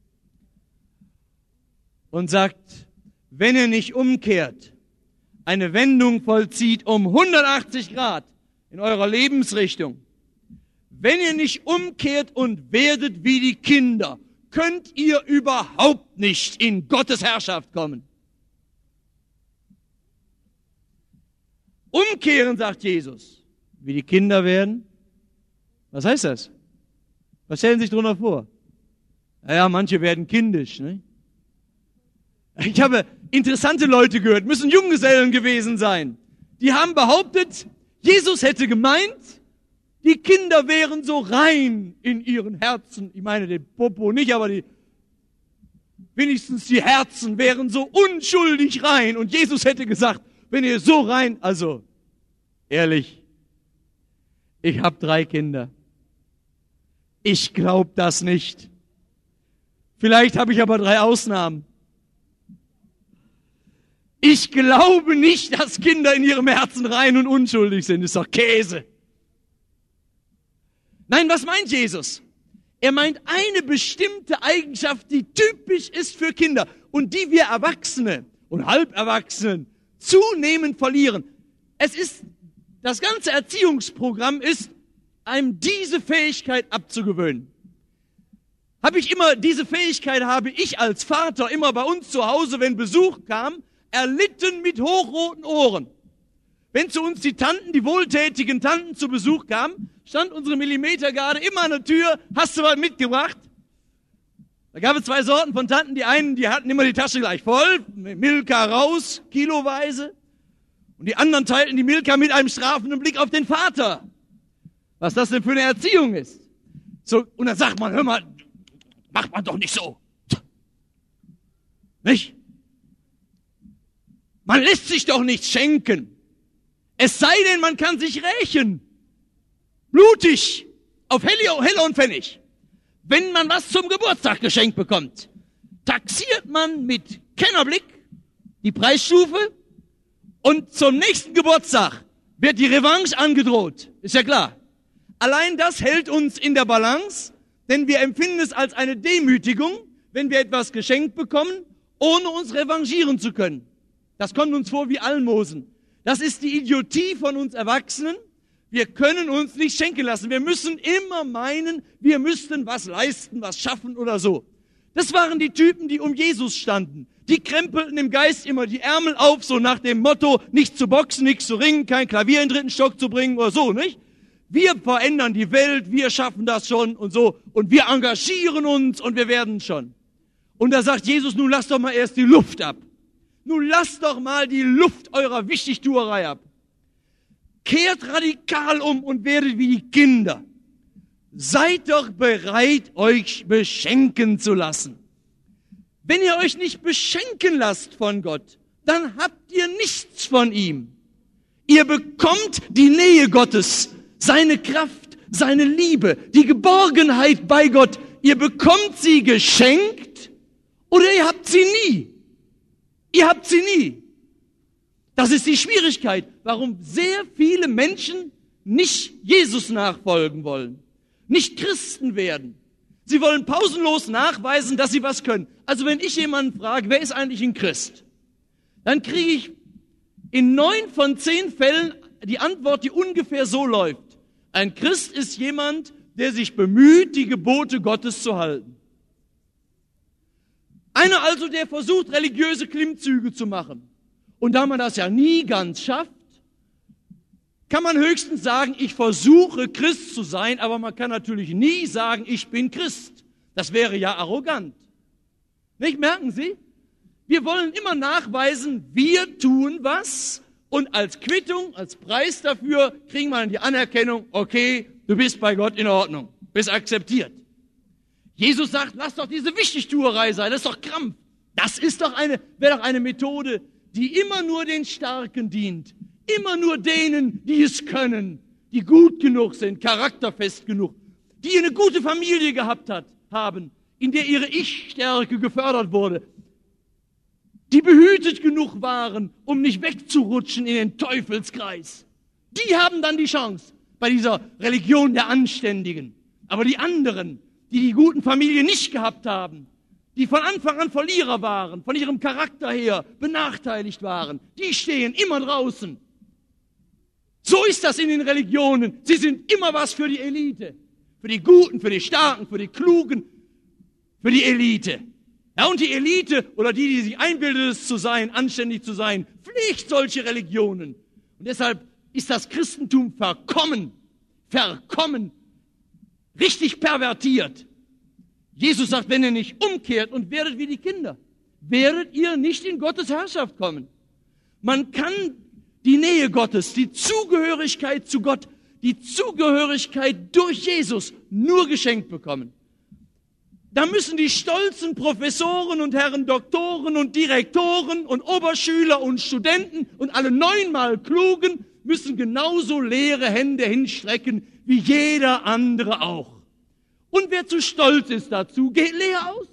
und sagt, wenn ihr nicht umkehrt, eine Wendung vollzieht um 180 Grad in eurer Lebensrichtung, wenn ihr nicht umkehrt und werdet wie die Kinder, könnt ihr überhaupt nicht in Gottes Herrschaft kommen. Umkehren, sagt Jesus, wie die Kinder werden. Was heißt das? Was stellen Sie sich darunter vor? Naja, manche werden kindisch. Ne? Ich habe interessante Leute gehört, müssen Junggesellen gewesen sein. Die haben behauptet, Jesus hätte gemeint, die Kinder wären so rein in ihren Herzen. Ich meine den Popo nicht, aber wenigstens die Herzen wären so unschuldig rein. Und Jesus hätte gesagt, wenn ihr so rein, also ehrlich, ich habe 3 Kinder. Ich glaube das nicht. Vielleicht habe ich aber 3 Ausnahmen. Ich glaube nicht, dass Kinder in ihrem Herzen rein und unschuldig sind. Das ist doch Käse. Nein, was meint Jesus? Er meint eine bestimmte Eigenschaft, die typisch ist für Kinder und die wir Erwachsene und Halberwachsenen zunehmend verlieren. Das ganze Erziehungsprogramm ist, einem diese Fähigkeit abzugewöhnen. Diese Fähigkeit habe ich als Vater immer bei uns zu Hause, wenn Besuch kam, erlitten mit hochroten Ohren. Wenn zu uns die wohltätigen Tanten zu Besuch kamen, stand unsere Millimetergarde immer an der Tür, hast du was mitgebracht? Da gab es 2 Sorten von Tanten, die einen, die hatten immer die Tasche gleich voll, Milka raus, kiloweise, und die anderen teilten die Milka mit einem strafenden Blick auf den Vater. Was das denn für eine Erziehung ist. So, und dann sagt man, hör mal, macht man doch nicht so. Nicht? Man lässt sich doch nichts schenken. Es sei denn, man kann sich rächen. Blutig. Auf Heller und Pfennig. Wenn man was zum Geburtstag geschenkt bekommt, taxiert man mit Kennerblick die Preisstufe und zum nächsten Geburtstag wird die Revanche angedroht. Ist ja klar. Allein das hält uns in der Balance, denn wir empfinden es als eine Demütigung, wenn wir etwas geschenkt bekommen, ohne uns revanchieren zu können. Das kommt uns vor wie Almosen. Das ist die Idiotie von uns Erwachsenen. Wir können uns nicht schenken lassen. Wir müssen immer meinen, wir müssten was leisten, was schaffen oder so. Das waren die Typen, die um Jesus standen. Die krempelten im Geist immer die Ärmel auf, so nach dem Motto, nicht zu boxen, nichts zu ringen, kein Klavier in den 3. Stock zu bringen oder so, nicht? Wir verändern die Welt, wir schaffen das schon und so. Und wir engagieren uns und wir werden schon. Und da sagt Jesus, nun lasst doch mal erst die Luft ab. Nun lasst doch mal die Luft eurer Wichtigtuerei ab. Kehrt radikal um und werdet wie die Kinder. Seid doch bereit, euch beschenken zu lassen. Wenn ihr euch nicht beschenken lasst von Gott, dann habt ihr nichts von ihm. Ihr bekommt die Nähe Gottes, seine Kraft, seine Liebe, die Geborgenheit bei Gott. Ihr bekommt sie geschenkt oder ihr habt sie nie. Ihr habt sie nie. Das ist die Schwierigkeit, warum sehr viele Menschen nicht Jesus nachfolgen wollen, nicht Christen werden. Sie wollen pausenlos nachweisen, dass sie was können. Also wenn ich jemanden frage, wer ist eigentlich ein Christ? Dann kriege ich in 9 von 10 Fällen die Antwort, die ungefähr so läuft. Ein Christ ist jemand, der sich bemüht, die Gebote Gottes zu halten. Einer also, der versucht, religiöse Klimmzüge zu machen. Und da man das ja nie ganz schafft, kann man höchstens sagen, ich versuche Christ zu sein, aber man kann natürlich nie sagen, ich bin Christ. Das wäre ja arrogant. Nicht, merken Sie? Wir wollen immer nachweisen, wir tun was und als Quittung, als Preis dafür kriegen wir dann die Anerkennung, okay, du bist bei Gott in Ordnung, bist akzeptiert. Jesus sagt, lass doch diese Wichtigtuerei sein, das ist doch Krampf. Das ist doch wäre doch eine Methode, die immer nur den Starken dient. Immer nur denen, die es können, die gut genug sind, charakterfest genug, die eine gute Familie gehabt haben, in der ihre Ich-Stärke gefördert wurde, die behütet genug waren, um nicht wegzurutschen in den Teufelskreis. Die haben dann die Chance bei dieser Religion der Anständigen. Aber die anderen, die die guten Familien nicht gehabt haben, die von Anfang an Verlierer waren, von ihrem Charakter her benachteiligt waren, die stehen immer draußen. So ist das in den Religionen. Sie sind immer was für die Elite. Für die Guten, für die Starken, für die Klugen, für die Elite. Ja, und die Elite oder die sich einbildet, es zu sein, anständig zu sein, pflegt solche Religionen. Und deshalb ist das Christentum verkommen, richtig pervertiert. Jesus sagt, wenn ihr nicht umkehrt und werdet wie die Kinder, werdet ihr nicht in Gottes Herrschaft kommen. Man kann die Nähe Gottes, die Zugehörigkeit zu Gott, die Zugehörigkeit durch Jesus nur geschenkt bekommen. Da müssen die stolzen Professoren und Herren Doktoren und Direktoren und Oberschüler und Studenten und alle 9-mal Klugen müssen genauso leere Hände hinstrecken wie jeder andere auch. Und wer zu stolz ist dazu, geht leer aus.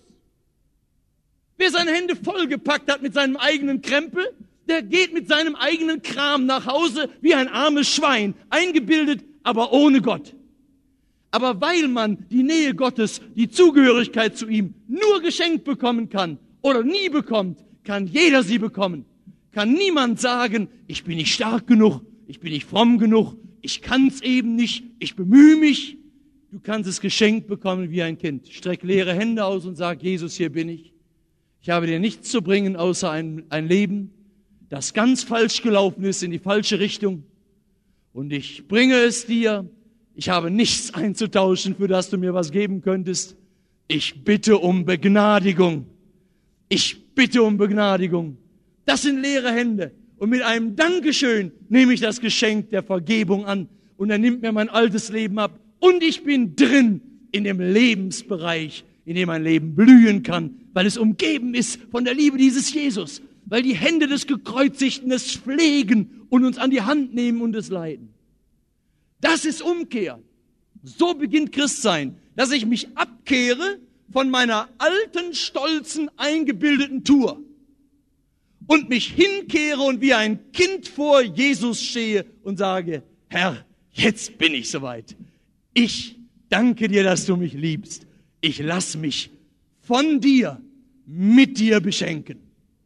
Wer seine Hände vollgepackt hat mit seinem eigenen Krempel, der geht mit seinem eigenen Kram nach Hause wie ein armes Schwein, eingebildet, aber ohne Gott. Aber weil man die Nähe Gottes, die Zugehörigkeit zu ihm nur geschenkt bekommen kann oder nie bekommt, kann jeder sie bekommen. Kann niemand sagen, ich bin nicht stark genug, ich bin nicht fromm genug, ich kann's eben nicht, ich bemühe mich. Du kannst es geschenkt bekommen wie ein Kind. Streck leere Hände aus und sag, Jesus, hier bin ich. Ich habe dir nichts zu bringen, außer ein Leben, das ganz falsch gelaufen ist, in die falsche Richtung. Und ich bringe es dir. Ich habe nichts einzutauschen, für das du mir was geben könntest. Ich bitte um Begnadigung. Ich bitte um Begnadigung. Das sind leere Hände. Und mit einem Dankeschön nehme ich das Geschenk der Vergebung an. Und er nimmt mir mein altes Leben ab. Und ich bin drin in dem Lebensbereich, in dem mein Leben blühen kann, weil es umgeben ist von der Liebe dieses Jesus. Weil die Hände des Gekreuzigten es pflegen und uns an die Hand nehmen und es leiten. Das ist Umkehr. So beginnt Christsein, dass ich mich abkehre von meiner alten, stolzen, eingebildeten Tour und mich hinkehre und wie ein Kind vor Jesus stehe und sage, Herr, jetzt bin ich soweit. Ich danke dir, dass du mich liebst. Ich lass mich von dir, mit dir beschenken.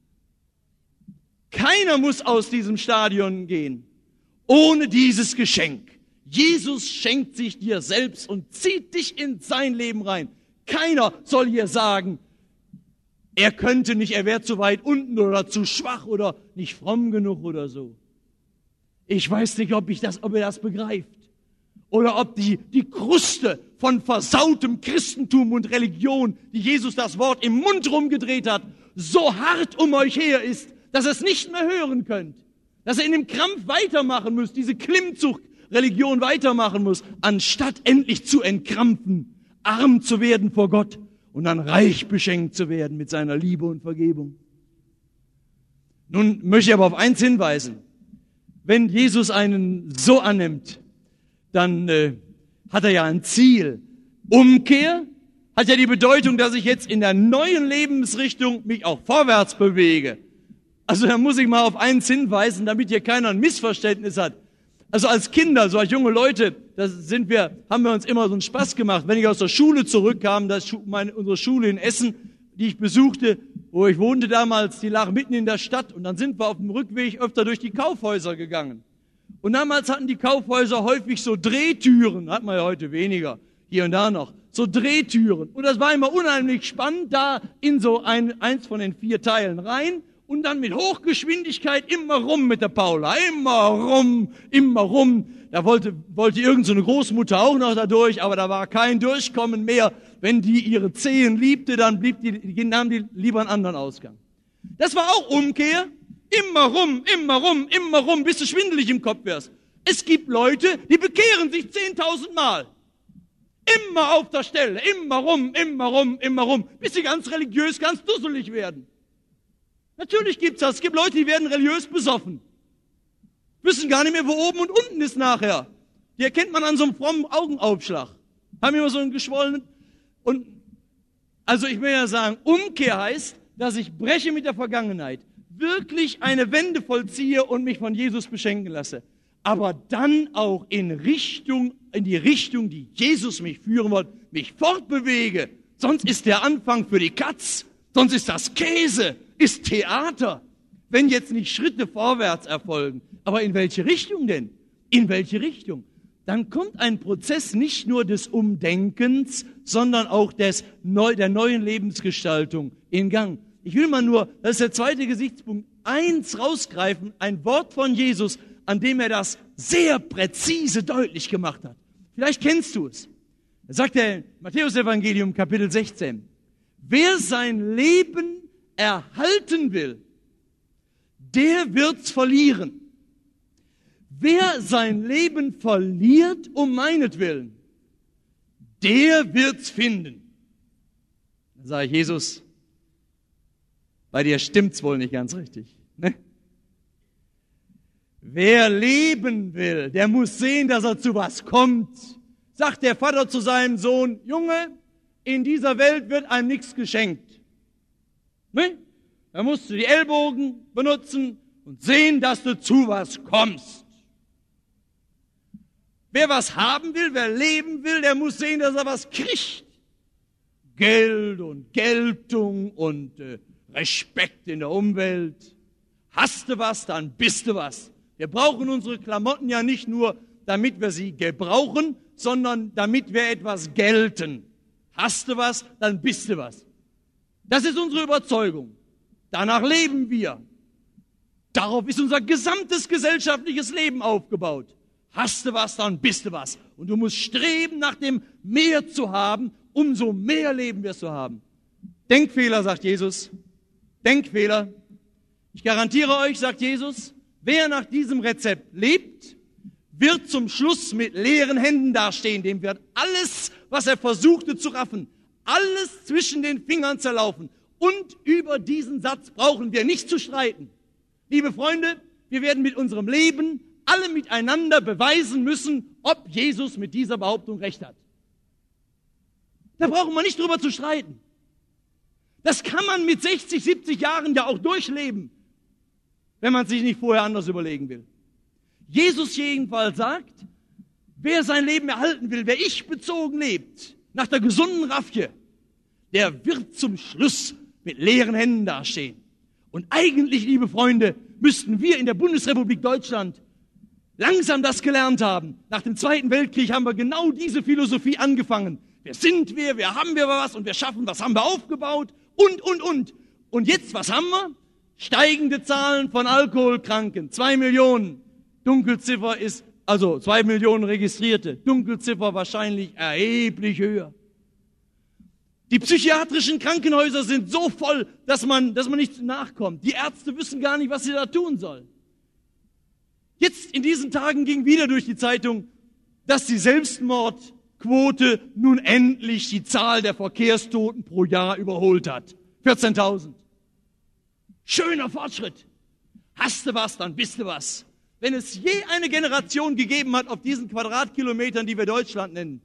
Keiner muss aus diesem Stadion gehen ohne dieses Geschenk. Jesus schenkt sich dir selbst und zieht dich in sein Leben rein. Keiner soll hier sagen, er könnte nicht, er wäre zu weit unten oder zu schwach oder nicht fromm genug oder so. Ich weiß nicht, ob er das begreift. Oder ob die Kruste von versautem Christentum und Religion, die Jesus das Wort im Mund rumgedreht hat, so hart um euch her ist, dass ihr es nicht mehr hören könnt. Dass ihr in dem Krampf weitermachen müsst, diese Klimmzug-Religion weitermachen muss, anstatt endlich zu entkrampfen, arm zu werden vor Gott und dann reich beschenkt zu werden mit seiner Liebe und Vergebung. Nun möchte ich aber auf eins hinweisen. Wenn Jesus einen so annimmt, dann hat er ja ein Ziel. Umkehr hat ja die Bedeutung, dass ich jetzt in der neuen Lebensrichtung mich auch vorwärts bewege. Also da muss ich mal auf eins hinweisen, damit hier keiner ein Missverständnis hat. Also als Kinder, so als junge Leute, haben wir uns immer so einen Spaß gemacht. Wenn ich aus der Schule zurückkam, unsere Schule in Essen, die ich besuchte, wo ich wohnte damals, die lag mitten in der Stadt. Und dann sind wir auf dem Rückweg öfter durch die Kaufhäuser gegangen. Und damals hatten die Kaufhäuser häufig so Drehtüren, hat man ja heute weniger, hier und da noch, so Drehtüren. Und das war immer unheimlich spannend, da in so eins von den 4 Teilen rein und dann mit Hochgeschwindigkeit immer rum mit der Paula. Immer rum. Da wollte irgend so eine Großmutter auch noch da durch, aber da war kein Durchkommen mehr. Wenn die ihre Zehen liebte, dann nahm die lieber einen anderen Ausgang. Das war auch Umkehr. Immer rum, bis du schwindelig im Kopf wirst. Es gibt Leute, die bekehren sich 10.000 Mal. Immer auf der Stelle, immer rum, bis sie ganz religiös, ganz dusselig werden. Natürlich gibt's das. Es gibt Leute, die werden religiös besoffen. Wissen gar nicht mehr, wo oben und unten ist nachher. Die erkennt man an so einem frommen Augenaufschlag. Haben immer so einen geschwollenen. Und also ich will ja sagen, Umkehr heißt, dass ich breche mit der Vergangenheit, wirklich eine Wende vollziehe und mich von Jesus beschenken lasse. Aber dann auch in die Richtung, die Jesus mich führen will, mich fortbewege. Sonst ist der Anfang für die Katz. Sonst ist das Käse, ist Theater. Wenn jetzt nicht Schritte vorwärts erfolgen. Aber in welche Richtung denn? In welche Richtung? Dann kommt ein Prozess nicht nur des Umdenkens, sondern auch der neuen Lebensgestaltung in Gang. Ich will mal nur, das ist der zweite Gesichtspunkt, eins rausgreifen, ein Wort von Jesus, an dem er das sehr präzise deutlich gemacht hat. Vielleicht kennst du es. Da sagt er in Matthäus-Evangelium, Kapitel 16, wer sein Leben erhalten will, der wird's verlieren. Wer sein Leben verliert um meinetwillen, der wird's finden. Dann sage ich, Jesus, bei dir stimmt's wohl nicht ganz richtig. Ne? Wer leben will, der muss sehen, dass er zu was kommt. Sagt der Vater zu seinem Sohn, Junge, in dieser Welt wird einem nichts geschenkt. Ne? Da musst du die Ellbogen benutzen und sehen, dass du zu was kommst. Wer was haben will, wer leben will, der muss sehen, dass er was kriegt. Geld und Geltung und Respekt in der Umwelt. Hast du was, dann bist du was. Wir brauchen unsere Klamotten ja nicht nur, damit wir sie gebrauchen, sondern damit wir etwas gelten. Hast du was, dann bist du was. Das ist unsere Überzeugung. Danach leben wir. Darauf ist unser gesamtes gesellschaftliches Leben aufgebaut. Hast du was, dann bist du was. Und du musst streben, nach dem Mehr zu haben, umso mehr Leben wirst du haben. Denkfehler, sagt Jesus. Denkfehler. Ich garantiere euch, sagt Jesus, wer nach diesem Rezept lebt, wird zum Schluss mit leeren Händen dastehen. Dem wird alles, was er versuchte zu raffen, alles zwischen den Fingern zerlaufen. Und über diesen Satz brauchen wir nicht zu streiten. Liebe Freunde, wir werden mit unserem Leben alle miteinander beweisen müssen, ob Jesus mit dieser Behauptung recht hat. Da brauchen wir nicht drüber zu streiten. Das kann man mit 60, 70 Jahren ja auch durchleben, wenn man sich nicht vorher anders überlegen will. Jesus jedenfalls sagt, wer sein Leben erhalten will, wer ich-bezogen lebt, nach der gesunden Raffie, der wird zum Schluss mit leeren Händen dastehen. Und eigentlich, liebe Freunde, müssten wir in der Bundesrepublik Deutschland langsam das gelernt haben. Nach dem Zweiten Weltkrieg haben wir genau diese Philosophie angefangen. Wer sind wir, wer haben wir was und wir schaffen, was haben wir aufgebaut und. Und jetzt, was haben wir? Steigende Zahlen von Alkoholkranken, 2 Millionen. Dunkelziffer ist, also 2 Millionen Registrierte, Dunkelziffer wahrscheinlich erheblich höher. Die psychiatrischen Krankenhäuser sind so voll, dass man nicht nachkommt. Die Ärzte wissen gar nicht, was sie da tun sollen. Jetzt in diesen Tagen ging wieder durch die Zeitung, dass die Selbstmordquote nun endlich die Zahl der Verkehrstoten pro Jahr überholt hat. 14.000. Schöner Fortschritt. Hast du was, dann bist du was. Wenn es je eine Generation gegeben hat auf diesen Quadratkilometern, die wir Deutschland nennen,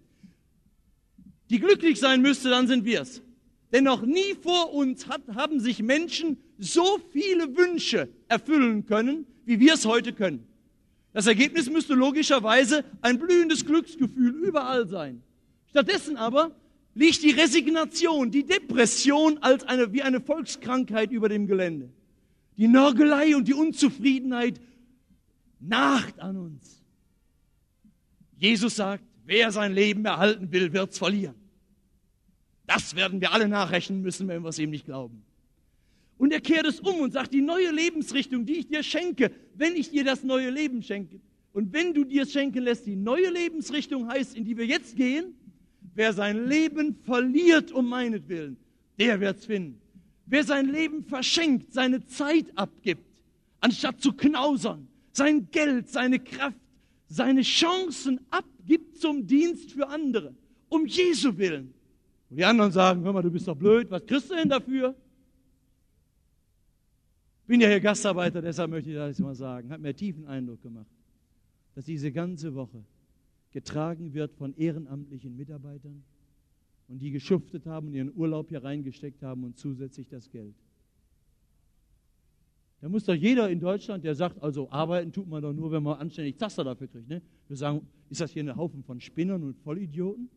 die glücklich sein müsste, dann sind wir es. Denn noch nie vor uns haben sich Menschen so viele Wünsche erfüllen können, wie wir es heute können. Das Ergebnis müsste logischerweise ein blühendes Glücksgefühl überall sein. Stattdessen aber liegt die Resignation, die Depression wie eine Volkskrankheit über dem Gelände. Die Nörgelei und die Unzufriedenheit naht an uns. Jesus sagt, wer sein Leben erhalten will, wird's verlieren. Das werden wir alle nachrechnen müssen, wenn wir es ihm nicht glauben. Und er kehrt es um und sagt, die neue Lebensrichtung, die ich dir schenke, wenn ich dir das neue Leben schenke und wenn du dir es schenken lässt, die neue Lebensrichtung heißt, in die wir jetzt gehen, wer sein Leben verliert um meinetwillen, der wird's finden. Wer sein Leben verschenkt, seine Zeit abgibt, anstatt zu knausern, sein Geld, seine Kraft, seine Chancen abgibt zum Dienst für andere, um Jesu willen. Und die anderen sagen, hör mal, du bist doch blöd, was kriegst du denn dafür? Ich bin ja hier Gastarbeiter, deshalb möchte ich das mal sagen. Hat mir tiefen Eindruck gemacht, dass diese ganze Woche getragen wird von ehrenamtlichen Mitarbeitern und die geschuftet haben und ihren Urlaub hier reingesteckt haben und zusätzlich das Geld. Da muss doch jeder in Deutschland, der sagt, also arbeiten tut man doch nur, wenn man anständig Zaster dafür kriegt. Ne? Wir sagen, ist das hier ein Haufen von Spinnern und Vollidioten?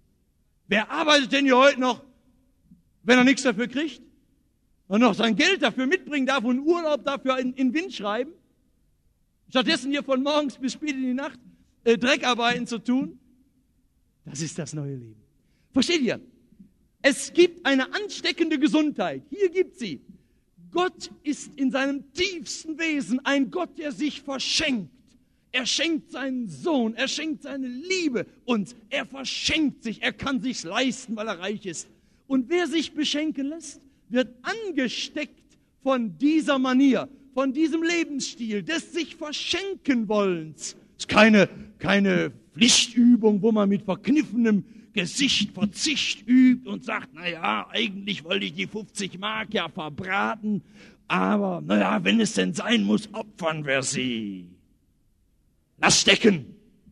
Wer arbeitet denn hier heute noch, wenn er nichts dafür kriegt? Und noch sein Geld dafür mitbringen darf und Urlaub dafür in den Wind schreiben? Stattdessen hier von morgens bis spät in die Nacht Dreckarbeiten zu tun? Das ist das neue Leben. Versteht ihr? Es gibt eine ansteckende Gesundheit. Hier gibt sie. Gott ist in seinem tiefsten Wesen ein Gott, der sich verschenkt. Er schenkt seinen Sohn, er schenkt seine Liebe uns. Er verschenkt sich, er kann sich's leisten, weil er reich ist. Und wer sich beschenken lässt, wird angesteckt von dieser Manier, von diesem Lebensstil, des sich verschenken wollens. Es ist keine Pflichtübung, wo man mit verkniffenem Gesicht Verzicht übt und sagt, naja, eigentlich wollte ich die 50 Mark ja verbraten, aber naja, wenn es denn sein muss, opfern wir sie. Lass stecken.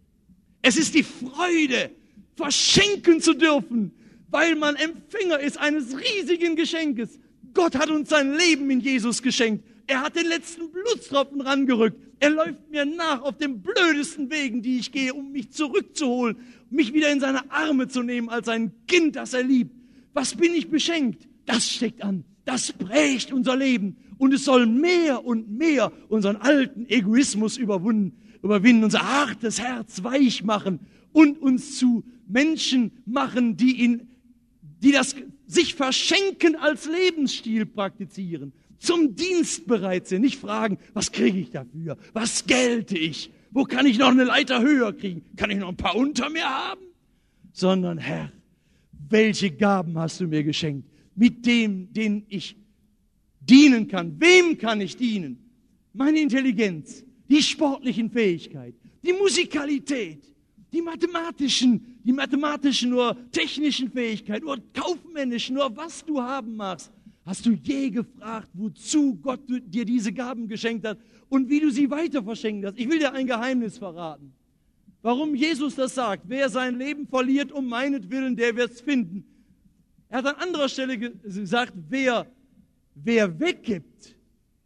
Es ist die Freude, verschenken zu dürfen, weil man Empfänger ist eines riesigen Geschenkes. Gott hat uns sein Leben in Jesus geschenkt. Er hat den letzten Blutstropfen rangerückt. Er läuft mir nach auf den blödesten Wegen, die ich gehe, um mich zurückzuholen, mich wieder in seine Arme zu nehmen als ein Kind, das er liebt. Was bin ich beschenkt? Das steckt an. Das prägt unser Leben. Und es soll mehr und mehr unseren alten Egoismus überwinden, unser hartes Herz weich machen und uns zu Menschen machen, die das sich verschenken als Lebensstil praktizieren, zum Dienst bereit sind, nicht fragen, was kriege ich dafür, was gelte ich, wo kann ich noch eine Leiter höher kriegen, kann ich noch ein paar unter mir haben, sondern Herr, welche Gaben hast du mir geschenkt, mit dem, den ich dienen kann, wem kann ich dienen, meine Intelligenz, die sportlichen Fähigkeiten, die Musikalität, die mathematischen oder technischen Fähigkeiten oder kaufmännischen oder was du haben magst. Hast du je gefragt, wozu Gott dir diese Gaben geschenkt hat und wie du sie weiter verschenken hast? Ich will dir ein Geheimnis verraten. Warum Jesus das sagt, wer sein Leben verliert um meinetwillen, der wird es finden. Er hat an anderer Stelle gesagt, wer weggibt,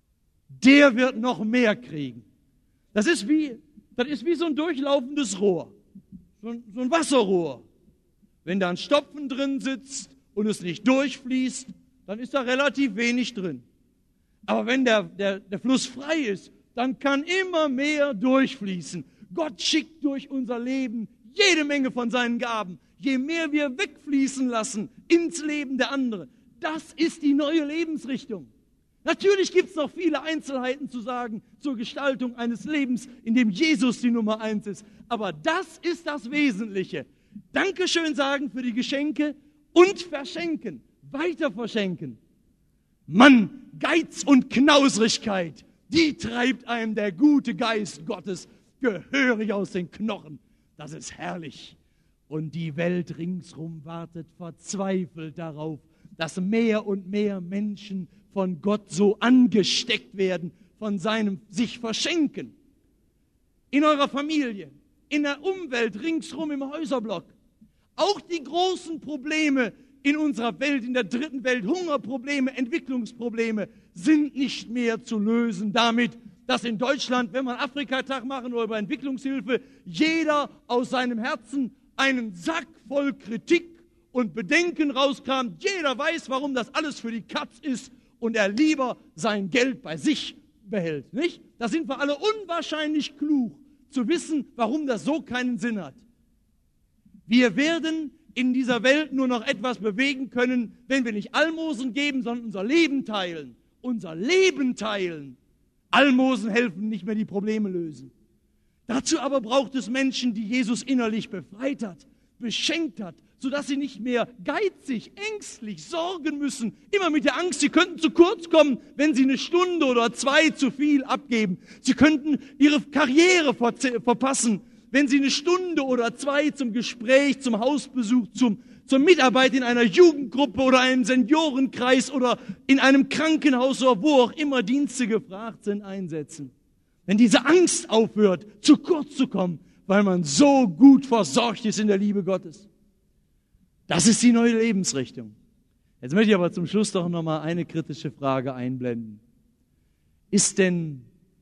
der wird noch mehr kriegen. Das ist wie so ein durchlaufendes Rohr, so ein Wasserrohr. Wenn da ein Stopfen drin sitzt und es nicht durchfließt, dann ist da relativ wenig drin. Aber wenn der Fluss frei ist, dann kann immer mehr durchfließen. Gott schickt durch unser Leben jede Menge von seinen Gaben. Je mehr wir wegfließen lassen ins Leben der anderen, das ist die neue Lebensrichtung. Natürlich gibt es noch viele Einzelheiten zu sagen zur Gestaltung eines Lebens, in dem Jesus die Nummer 1 ist. Aber das ist das Wesentliche. Dankeschön sagen für die Geschenke und verschenken, weiter verschenken. Mann, Geiz und Knausrigkeit, die treibt einem der gute Geist Gottes gehörig aus den Knochen. Das ist herrlich. Und die Welt ringsrum wartet verzweifelt darauf, dass mehr und mehr Menschen von Gott so angesteckt werden, von seinem sich verschenken. In eurer Familie, in der Umwelt, ringsrum im Häuserblock. Auch die großen Probleme in unserer Welt, in der dritten Welt, Hungerprobleme, Entwicklungsprobleme, sind nicht mehr zu lösen damit, dass in Deutschland, wenn wir Afrikatag machen oder über Entwicklungshilfe, jeder aus seinem Herzen einen Sack voll Kritik und Bedenken rauskramt. Jeder weiß, warum das alles für die Katz ist und er lieber sein Geld bei sich behält. Nicht? Da sind wir alle unwahrscheinlich klug, zu wissen, warum das so keinen Sinn hat. Wir werden in dieser Welt nur noch etwas bewegen können, wenn wir nicht Almosen geben, sondern unser Leben teilen unser Leben teilen. Almosen helfen nicht mehr die Probleme lösen. Dazu aber braucht es Menschen, die Jesus innerlich befreit hat, beschenkt hat, sodass sie nicht mehr geizig, ängstlich, sorgen müssen, immer mit der Angst, sie könnten zu kurz kommen, wenn sie eine Stunde oder 2 zu viel abgeben. Sie könnten ihre Karriere verpassen, wenn sie eine Stunde oder 2 zum Gespräch, zum Hausbesuch, zur Mitarbeit in einer Jugendgruppe oder einem Seniorenkreis oder in einem Krankenhaus oder wo auch immer Dienste gefragt sind, einsetzen. Wenn diese Angst aufhört, zu kurz zu kommen, weil man so gut versorgt ist in der Liebe Gottes. Das ist die neue Lebensrichtung. Jetzt möchte ich aber zum Schluss doch nochmal eine kritische Frage einblenden. Ist denn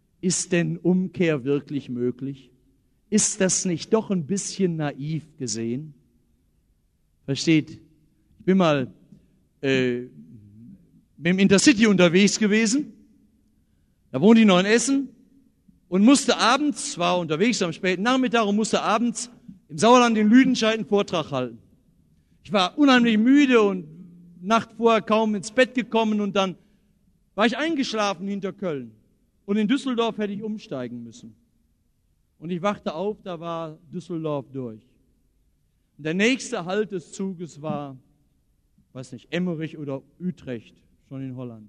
Umkehr wirklich möglich? Ist das nicht doch ein bisschen naiv gesehen? Versteht, ich bin mal mit dem Intercity unterwegs gewesen. Da wohnte ich noch in Essen und musste abends, war unterwegs am späten Nachmittag und musste abends im Sauerland in Lüdenscheid einen Vortrag halten. Ich war unheimlich müde und Nacht vorher kaum ins Bett gekommen und dann war ich eingeschlafen hinter Köln. Und in Düsseldorf hätte ich umsteigen müssen. Und ich wachte auf, da war Düsseldorf durch. Und der nächste Halt des Zuges war, weiß nicht, Emmerich oder Utrecht, schon in Holland.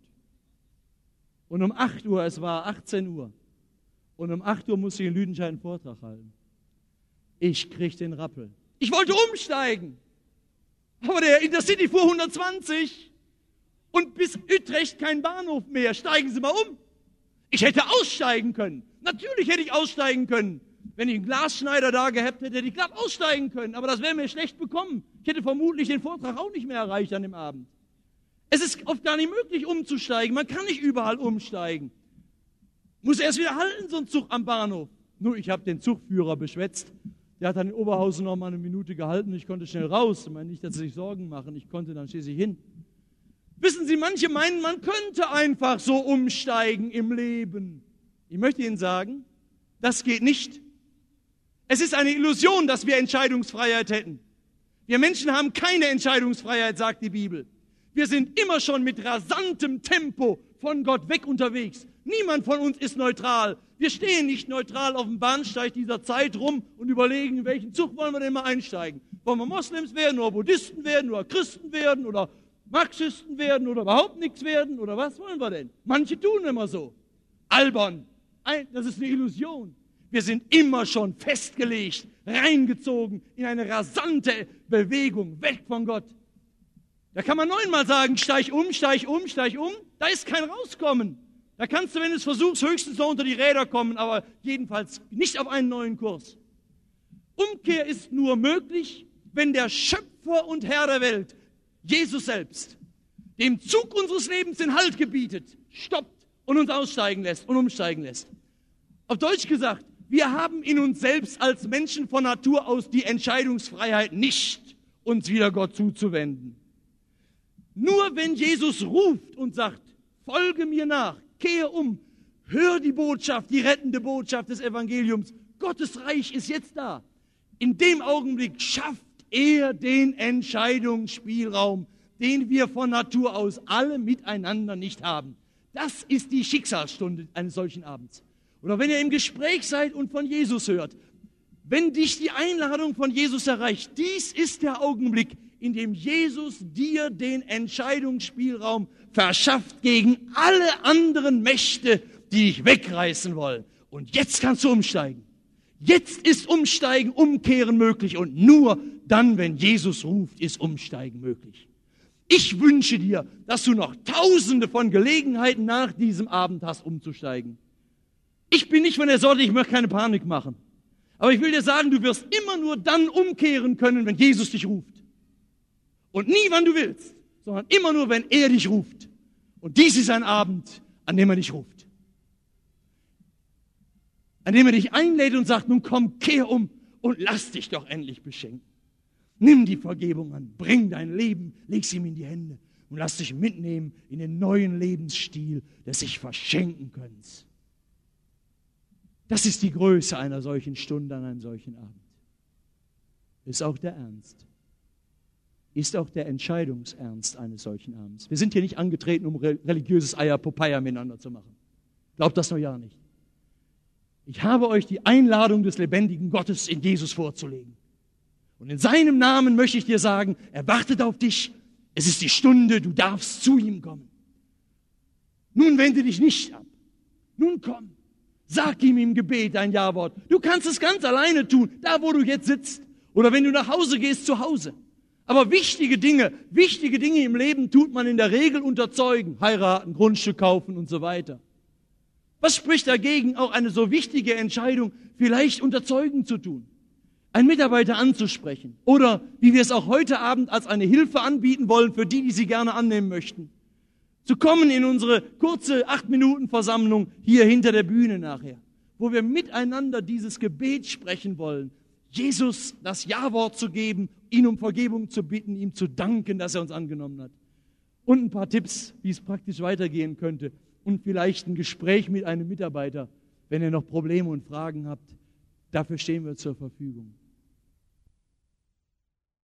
Und um 8 Uhr, es war 18 Uhr, und um 8 Uhr musste ich in Lüdenscheid einen Vortrag halten. Ich krieg den Rappel. Ich wollte umsteigen. Aber der Intercity fuhr 120 und bis Utrecht kein Bahnhof mehr. Steigen Sie mal um. Ich hätte aussteigen können. Natürlich hätte ich aussteigen können. Wenn ich einen Glasschneider da gehabt hätte, hätte ich glatt aussteigen können. Aber das wäre mir schlecht bekommen. Ich hätte vermutlich den Vortrag auch nicht mehr erreicht an dem Abend. Es ist oft gar nicht möglich, umzusteigen. Man kann nicht überall umsteigen. Muss erst wieder halten, so ein Zug am Bahnhof. Nur, ich habe den Zugführer beschwätzt. Der hat dann in Oberhausen noch mal eine Minute gehalten. Ich konnte schnell raus. Ich meine nicht, dass sie sich Sorgen machen. Ich konnte dann schließlich hin. Wissen Sie, manche meinen, man könnte einfach so umsteigen im Leben. Ich möchte Ihnen sagen, das geht nicht. Es ist eine Illusion, dass wir Entscheidungsfreiheit hätten. Wir Menschen haben keine Entscheidungsfreiheit, sagt die Bibel. Wir sind immer schon mit rasantem Tempo von Gott weg unterwegs. Niemand von uns ist neutral. Wir stehen nicht neutral auf dem Bahnsteig dieser Zeit rum und überlegen, in welchen Zug wollen wir denn mal einsteigen. Wollen wir Moslems werden oder Buddhisten werden oder Christen werden oder Marxisten werden oder überhaupt nichts werden oder was wollen wir denn? Manche tun immer so. Albern. Das ist eine Illusion. Wir sind immer schon festgelegt, reingezogen in eine rasante Bewegung, weg von Gott. Da kann man 9-mal sagen, steig um, steig um, steig um. Da ist kein Rauskommen. Da kannst du, wenn du es versuchst, höchstens noch unter die Räder kommen, aber jedenfalls nicht auf einen neuen Kurs. Umkehr ist nur möglich, wenn der Schöpfer und Herr der Welt, Jesus selbst, dem Zug unseres Lebens den Halt gebietet, stoppt und uns aussteigen lässt und umsteigen lässt. Auf Deutsch gesagt, wir haben in uns selbst als Menschen von Natur aus die Entscheidungsfreiheit nicht, uns wieder Gott zuzuwenden. Nur wenn Jesus ruft und sagt, folge mir nach, kehre um, hör die Botschaft, die rettende Botschaft des Evangeliums, Gottes Reich ist jetzt da. In dem Augenblick schafft er den Entscheidungsspielraum, den wir von Natur aus alle miteinander nicht haben. Das ist die Schicksalsstunde eines solchen Abends. Oder wenn ihr im Gespräch seid und von Jesus hört, wenn dich die Einladung von Jesus erreicht, dies ist der Augenblick, in dem Jesus dir den Entscheidungsspielraum verschafft gegen alle anderen Mächte, die dich wegreißen wollen. Und jetzt kannst du umsteigen. Jetzt ist Umsteigen, Umkehren möglich und nur dann, wenn Jesus ruft, ist Umsteigen möglich. Ich wünsche dir, dass du noch Tausende von Gelegenheiten nach diesem Abend hast, umzusteigen. Ich bin nicht von der Sorte, ich möchte keine Panik machen. Aber ich will dir sagen, du wirst immer nur dann umkehren können, wenn Jesus dich ruft. Und nie, wann du willst, sondern immer nur, wenn er dich ruft. Und dies ist ein Abend, an dem er dich ruft. An dem er dich einlädt und sagt, nun komm, kehr um und lass dich doch endlich beschenken. Nimm die Vergebung an, bring dein Leben, leg's ihm in die Hände und lass dich mitnehmen in den neuen Lebensstil des sich verschenken Könnens. Das ist die Größe einer solchen Stunde, an einem solchen Abend. Ist auch der Ernst. ist auch der Entscheidungsernst eines solchen Abends. Wir sind hier nicht angetreten, um religiöses Eierpopeia miteinander zu machen. Glaubt das noch ja nicht. Ich habe euch die Einladung des lebendigen Gottes in Jesus vorzulegen. Und in seinem Namen möchte ich dir sagen, er wartet auf dich. Es ist die Stunde, du darfst zu ihm kommen. Nun wende dich nicht ab. Nun komm. Sag ihm im Gebet ein Ja-Wort. Du kannst es ganz alleine tun, da wo du jetzt sitzt. Oder wenn du nach Hause gehst, zu Hause. Aber wichtige Dinge im Leben tut man in der Regel unter Zeugen. Heiraten, Grundstück kaufen und so weiter. Was spricht dagegen, auch eine so wichtige Entscheidung vielleicht unter Zeugen zu tun? Einen Mitarbeiter anzusprechen. Oder, wie wir es auch heute Abend als eine Hilfe anbieten wollen, für die sie gerne annehmen möchten. Zu kommen in unsere kurze 8-Minuten-Versammlung hier hinter der Bühne nachher, wo wir miteinander dieses Gebet sprechen wollen, Jesus das Ja-Wort zu geben, ihn um Vergebung zu bitten, ihm zu danken, dass er uns angenommen hat. Und ein paar Tipps, wie es praktisch weitergehen könnte und vielleicht ein Gespräch mit einem Mitarbeiter, wenn ihr noch Probleme und Fragen habt. Dafür stehen wir zur Verfügung.